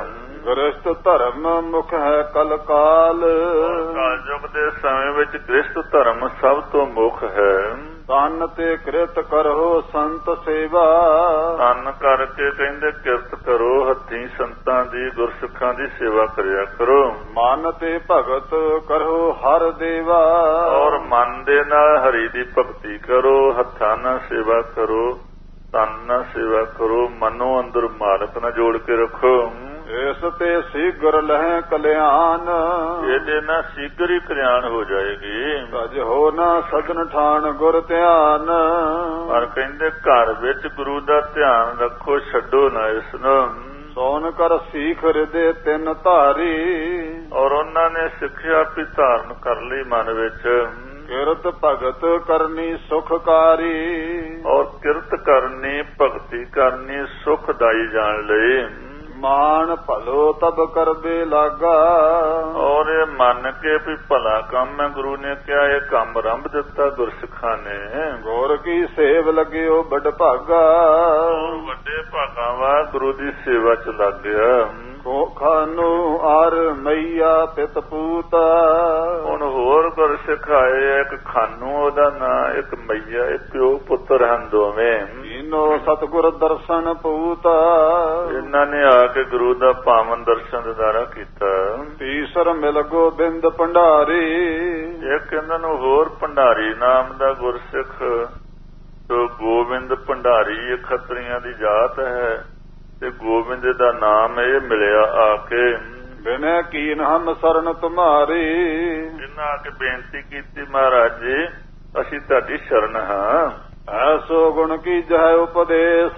ਗ੍ਰਸਤ ਧਰਮ ਮੁਖ ਹੈ ਕਲ ਕਾਲ। ਕਲਯੁਗ ਦੇ ਸਮੇਂ ਵਿੱਚ ਗ੍ਰਸਤ ਧਰਮ ਸਭ ਤੋਂ ਮੁੱਖ ਹੈ। ਤਨ ਤੇ ਕਿਰਤ ਕਰੋ ਸੰਤ ਸੇਵਾ। ਤਨ ਕਰਕੇ ਕਹਿੰਦੇ ਕਿਰਤ ਕਰੋ, ਹੱਥੀਂ ਸੰਤਾਂ ਦੀ ਗੁਰਸਿੱਖਾਂ ਦੀ ਸੇਵਾ ਕਰਿਆ ਕਰੋ। ਮਨ ਤੇ ਭਗਤ ਕਰੋ ਹਰ ਦੇਵਾ। ਔਰ ਮਨ ਦੇ ਨਾਲ ਹਰੀ ਦੀ ਭਗਤੀ ਕਰੋ, ਹੱਥਾਂ ਨਾਲ ਸੇਵਾ ਕਰੋ, ਤਨ ਨਾਲ ਸੇਵਾ ਕਰੋ, ਮਨੋਂ ਅੰਦਰ ਮਾਲਕ ਨਾਲ ਜੋੜ ਕੇ ਰੱਖੋ। ਇਸ ਤੇ ਸੀਗਰ ਲਹਿ ਕਲਿਆਣ। ਇਹਦੇ ਨਾਲ ਸੀਗਰ ਹੀ ਕਲਿਆਣ ਹੋ ਜਾਏਗੀ। ਤਜ ਹੋ ਨਾ ਸਦਨ ਠਾਣ ਗੁਰ ਧਿਆਨ। ਪਰ ਕਹਿੰਦੇ ਘਰ ਵਿੱਚ ਗੁਰੂ ਦਾ ਧਿਆਨ ਰੱਖੋ, ਛੱਡੋ ਨਾ ਇਸ ਨੂੰ। ਸੋਨ ਕਰ ਸੀਖ ਹਿਰਦੇ ਤਿੰਨ ਧਾਰੀ। ਔਰ ਉਹਨਾਂ ਨੇ ਸਿੱਖਿਆ ਵੀ ਧਾਰਨ ਕਰ ਲਈ ਮਨ ਵਿੱਚ। ਕਿਰਤ ਭਗਤ ਕਰਨੀ ਸੁਖਕਾਰੀ। ਔਰ ਕਿਰਤ ਕਰਨੀ, ਭਗਤੀ ਕਰਨੀ, ਸੁਖਦਾਈ ਜਾਣ ਲਈ। ਮਾਨ ਭਲੋ ਤਬ ਕਰਬੇ ਲਾਗਾ। ਔਰ ਇਹ ਮੰਨ ਕੇ ਵੀ ਭਲਾ ਕੰਮ ਹੈ, ਗੁਰੂ ਨੇ ਕਿਹਾ ਇਹ ਕੰਮ ਆਰੰਭ ਦਿੱਤਾ ਗੁਰਸਿੱਖਾਂ ਨੇ। ਗੁਰ ਕੀ ਸੇਵ ਲੱਗਿਓ ਵੱਡ ਭਾਗਾ। ਵੱਡੇ ਭਾਗਾਂ ਵਾ ਗੁਰੂ ਦੀ ਸੇਵਾ ਚ ਲੱਗ ਗਿਆ। ਖਾਨੂ ਆਰ ਮਈਆ ਪਿਤ ਪੂਤ। ਹੁਣ ਹੋਰ ਗੁਰਸਿੱਖ ਆਏ, ਇੱਕ ਖਾਨੂ ਉਹਦਾ ਨਾਂ, ਇੱਕ ਮਈਆ, ਇੱਕ ਪਿਓ ਪੁੱਤਰ ਹਨ ਦੋਵੇਂ। ਇਹਨੋ ਸਤਿਗੁਰ ਦਰਸ਼ਨ ਪੂਤ। ਇਹਨਾਂ ਨੇ ਆ ਕੇ ਗੁਰੂ ਦਾ ਪਾਵਨ ਦਰਸ਼ਨ ਦਿਦਾਰਾ ਕੀਤਾ। ਤੀਸਰ ਮਿਲ ਗੋਬਿੰਦ ਭੰਡਾਰੀ। ਇੱਕ ਇਹਨਾਂ ਨੂੰ ਹੋਰ ਭੰਡਾਰੀ ਨਾਮ ਦਾ ਗੁਰਸਿੱਖ, ਜੋ ਗੋਬਿੰਦ ਭੰਡਾਰੀ ਖੱਤਰੀਆਂ ਦੀ ਜਾਤ ਹੈ, ਤੇ ਗੋਬਿੰਦ ਦਾ ਨਾਮ ਇਹ ਮਿਲਿਆ ਆ ਕੇ। ਬਿਨੈ ਕੀਨ ਹਮ ਸਰਨ ਤੁਮਾਰੀ। ਇਹਨਾਂ ਆ ਕੇ ਬੇਨਤੀ ਕੀਤੀ, ਮਹਾਰਾਜ ਜੀ ਅਸੀਂ ਤੁਹਾਡੀ ਸ਼ਰਨ ਹਾਂ। ਐਸੋ ਗੁਣ ਕੀ ਜਹ ਉਪਦੇਸ਼।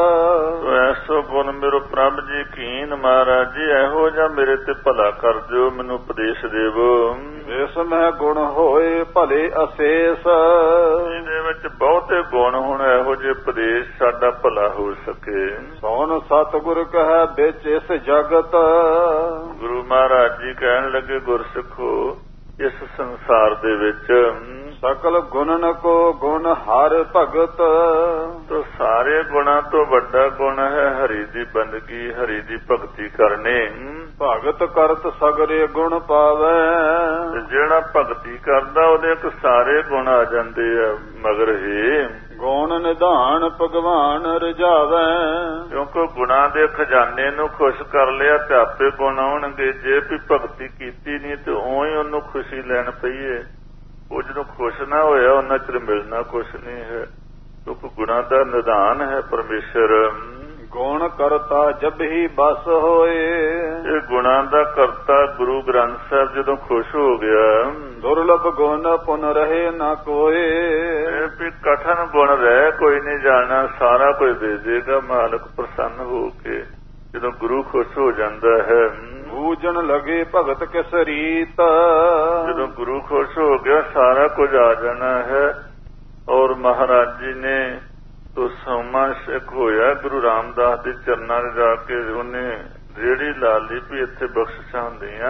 ਐਸੋ ਗੁਣ ਮੇਰੋ ਪ੍ਰਭ ਜੀ ਕੀਨ, ਮਹਾਰਾਜ ਜੀ ਇਹੋ ਜਿਹਾ ਮੇਰੇ ਤੇ ਭਲਾ ਕਰ ਦਿਓ, ਮੈਨੂੰ ਉਪਦੇਸ਼ ਦੇਵੋ। ਇਸ ਮੈਂ ਗੁਣ ਹੋਏ ਭਲੇ ਅਸ਼ੇਸ਼। ਇਹਦੇ ਵਿੱਚ ਬਹੁਤੇ ਗੁਣ ਹੋਣ, ਇਹੋ ਜਿਹੇ ਉਪਦੇਸ਼ ਸਾਡਾ ਭਲਾ ਹੋ ਸਕੇ। ਸੋਨ ਸਤਿਗੁਰ ਕਹੈ ਵਿੱਚ ਇਸ ਜਗਤ। ਗੁਰੂ ਮਹਾਰਾਜ ਜੀ ਕਹਿਣ ਲੱਗੇ, ਗੁਰਸਿੱਖੋ ਇਸ ਸੰਸਾਰ ਦੇ ਵਿੱਚ ਸਕਲ ਗੁਣਨ ਕੋ ਗੁਣ ਹਰ ਭਗਤ। ਤੋ ਸਾਰੇ ਗੁਣਾਂ ਤੋਂ ਵੱਡਾ ਗੁਣ ਹੈ ਹਰੀ ਦੀ ਬੰਦਗੀ, ਹਰੀ ਦੀ ਭਗਤੀ ਕਰਨੀ। ਭਗਤ ਕਰਤ ਸਗਰੇ ਗੁਣ ਪਾਵੇ। ਜਿਹੜਾ ਭਗਤੀ ਕਰਦਾ ਉਹਦੇ ਇੱਕ ਸਾਰੇ ਗੁਣ ਆ ਜਾਂਦੇ ਆ ਮਗਰ ਹੀ। ਗੁਣ ਨਿਧਾਨ ਭਗਵਾਨ ਰਜਾਵੇ। ਕਿਉਂਕਿ ਗੁਣਾਂ ਦੇ ਖਜ਼ਾਨੇ ਨੂੰ ਖੁਸ਼ ਕਰ ਲਿਆ ਤੇ ਆਪੇ ਗੁਣ ਆਉਣਗੇ। ਜੇ ਵੀ ਭਗਤੀ ਕੀਤੀ ਨਹੀਂ ਤੇ ਉਵੇਂ ਉਹਨੂੰ ਖੁਸ਼ੀ ਲੈਣ ਪਈਏ। ਉਹ ਜਦੋਂ ਖੁਸ਼ ਨਾ ਹੋਇਆ ਉਹਨਾਂ ਚਿਰ ਮਿਲਣਾ ਕੁਛ ਨਹੀਂ ਹੈ। ਕਿਉਂਕਿ ਗੁਣਾਂ ਦਾ ਨਿਧਾਨ ਹੈ ਪਰਮੇਸ਼ਰ। ਗੁਣ ਕਰਤਾ ਜਬ ਹੀ ਬਸ ਹੋਏ। ਇਹ ਗੁਣਾਂ ਦਾ ਕਰਤਾ ਗੁਰੂ ਗ੍ਰੰਥ ਸਾਹਿਬ ਜਦੋਂ ਖੁਸ਼ ਹੋ ਗਿਆ। ਦੁਰਲਭ ਗੁਣ ਪੁਨ ਰਹੇ ਨਾ ਕੋਏ। ਇਹ ਵੀ ਕਠਨ ਗੁਣ ਰਹਿ ਕੋਈ ਨਹੀਂ ਜਾਣਾ, ਸਾਰਾ ਕੁਝ ਦੇ ਦੇਗਾ ਮਾਲਕ ਪ੍ਰਸੰਨ ਹੋ ਕੇ ਜਦੋਂ ਗੁਰੂ ਖੁਸ਼ ਹੋ ਜਾਂਦਾ ਹੈ। ਬੂਝਣ ਲਗੇ ਭਗਤ ਕਿਸ ਰੀਤ। ਜਦੋਂ ਗੁਰੂ ਖੁਸ਼ ਹੋ ਗਿਆ ਸਾਰਾ ਕੁਝ ਆ ਜਾਣਾ ਹੈ। ਔਰ ਮਹਾਰਾਜ ਜੀ ਨੇ ਤੋ ਸੋਮਾ ਸਿੱਖ ਹੋਇਆ ਗੁਰੂ ਰਾਮਦਾਸ ਦੇ ਚਰਨਾਂ 'ਚ ਜਾ ਕੇ ਉਹਨੇ ਰੇੜੀ ਲਾ ਲਈ ਵੀ ਇੱਥੇ ਬਖਸ਼ਿਸ਼ਾਂ ਹੁੰਦੀਆਂ।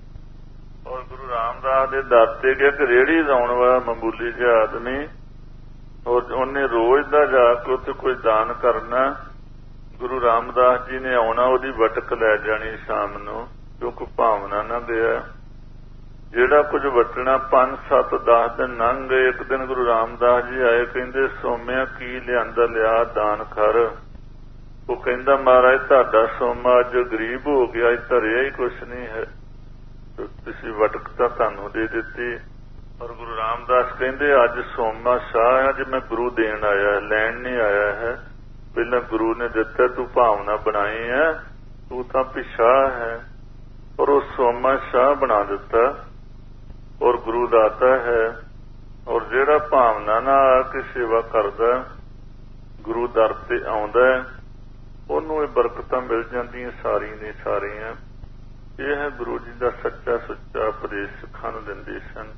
ਔਰ ਗੁਰੂ ਰਾਮਦਾਸ ਦੇ ਦਰ ਤੇ ਗਿਆ ਕਿ ਰੇੜੀ ਲਾਉਣ ਵਾਲਾ ਮਾਮੂਲੀ ਜਿਹਾ ਆਦਮੀ, ਔਰ ਉਹਨੇ ਰੋਜ਼ ਦਾ ਜਾ ਕੇ ਉੱਥੇ ਕੋਈ ਦਾਨ ਕਰਨਾ। ਗੁਰੂ ਰਾਮਦਾਸ ਜੀ ਨੇ ਆਉਣਾ, ਉਹਦੀ ਵਟਕ ਲੈ ਜਾਣੀ ਸ਼ਾਮ ਨੂੰ, ਕਿਉਂਕਿ ਭਾਵਨਾ ਨਾ ਗਿਆ। ਜਿਹੜਾ ਕੁਝ ਵਟਣਾ 5, 7, 10 ਦਿਨ ਲੰਘ ਗਏ। ਇੱਕ ਦਿਨ ਗੁਰੂ ਰਾਮਦਾਸ ਜੀ ਆਏ, ਕਹਿੰਦੇ ਸੋਮਿਆ ਕੀ ਲਿਆਂਦਾ ਲਿਆ ਦਾਨ ਕਰ। ਉਹ ਕਹਿੰਦਾ ਮਹਾਰਾਜ ਤੁਹਾਡਾ ਸੋਮਾ ਅੱਜ ਗਰੀਬ ਹੋ ਗਿਆ, ਧਰਿਆ ਹੀ ਕੁਛ ਨਹੀਂ ਹੈ, ਤੁਸੀਂ ਵਟਕ ਤਾਂ ਤੁਹਾਨੂੰ ਦੇ ਦਿੱਤੀ। ਔਰ ਗੁਰੂ ਰਾਮਦਾਸ ਕਹਿੰਦੇ ਅੱਜ ਸੋਮਾ ਸ਼ਾਹ ਅੱਜ ਮੈਂ ਗੁਰੂ ਦੇਣ ਆਇਆ, ਲੈਣ ਨਹੀਂ ਆਇਆ ਹੈ। ਪਹਿਲਾਂ ਗੁਰੂ ਨੇ ਦਿੱਤਾ, ਤੂੰ ਭਾਵਨਾ ਬਣਾਈ ਹੈ, ਤੂੰ ਤਾਂ ਪਿਛਾਹ ਹੈ। ਔਰ ਉਹ ਸੋਮਾ ਸ਼ਾਹ ਬਣਾ ਦਿੱਤਾ। ਔਰ ਗੁਰੂ ਦਾਤਾ ਹੈ। ਔਰ ਜਿਹੜਾ ਭਾਵਨਾ ਨਾਲ ਆ ਕੇ ਸੇਵਾ ਕਰਦਾ, ਗੁਰੂ ਦਰ ਤੇ ਆਉਂਦਾ, ਉਹਨੂੰ ਇਹ ਬਰਕਤਾਂ ਮਿਲ ਜਾਂਦੀਆਂ ਸਾਰੀ ਨੇ ਸਾਰੀਆਂ। ਇਹ ਹੈ ਗੁਰੂ ਜੀ ਦਾ ਸੱਚਾ ਸੁੱਚਾ ਉਪਦੇਸ਼ ਸਿੱਖਾਂ ਨੂੰ ਦਿੰਦੇ ਸਨ।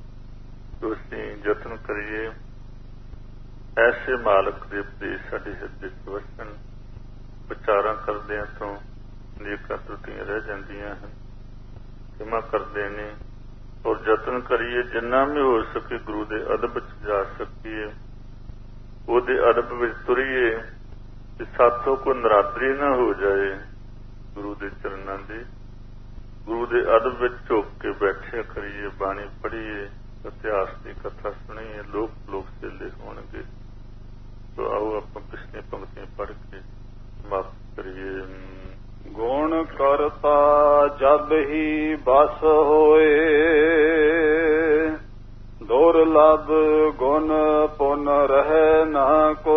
ਅਸੀਂ ਯਤਨ ਕਰੀਏ ਐਸੇ ਮਾਲਕ ਦੇ ਉਪਦੇਸ਼ ਸਾਡੇ ਹਿਰਦੇ 'ਚ ਵਸਣ। ਵਿਚਾਰਾਂ ਕਰਦਿਆਂ ਤੋਂ ਅਨੇਕਾਂ ਤਰੁੱਟੀਆਂ ਰਹਿ ਜਾਂਦੀਆਂ ਹਨ, ਖਿਮਾ ਕਰਦੇ ਨੇ। ਔਰ ਯਤਨ ਕਰੀਏ ਜਿੰਨਾ ਵੀ ਹੋ ਸਕੇ ਗੁਰੂ ਦੇ ਅਦਬ 'ਚ ਜਾ ਸਕੀਏ, ਉਹਦੇ ਅਦਬ ਵਿੱਚ ਤੁਰੀਏ, ਕਿ ਸਾਥੋਂ ਕੋਈ ਨਰਾਦਰੀ ਨਾ ਹੋ ਜਾਏ। ਗੁਰੂ ਦੇ ਚਰਨਾਂ ਦੀ, ਗੁਰੂ ਦੇ ਅਦਬ ਵਿੱਚ ਝੁਕ ਕੇ ਬੈਠਿਆ ਕਰੀਏ, ਬਾਣੀ ਪੜ੍ਹੀਏ, ਇਤਿਹਾਸ ਦੀ ਕਥਾ ਸੁਣੀਏ, ਲੋਕ ਚੇਲੇ ਹੋਣਗੇ। ਸੋ ਆਓ ਆਪਾਂ ਪਿਛਲੀਆਂ ਪੰਕਤੀਆਂ ਪੜ੍ਹ ਕੇ ਸਮਾਪਤ ਕਰੀਏ। ਗੁਣ ਕਰਤਾ ਜਬ ਹੀ ਬਸ ਹੋਏ, ਦੁਰਲਭ ਗੁਣ ਪੁਨ ਰਹਿ ਨਾ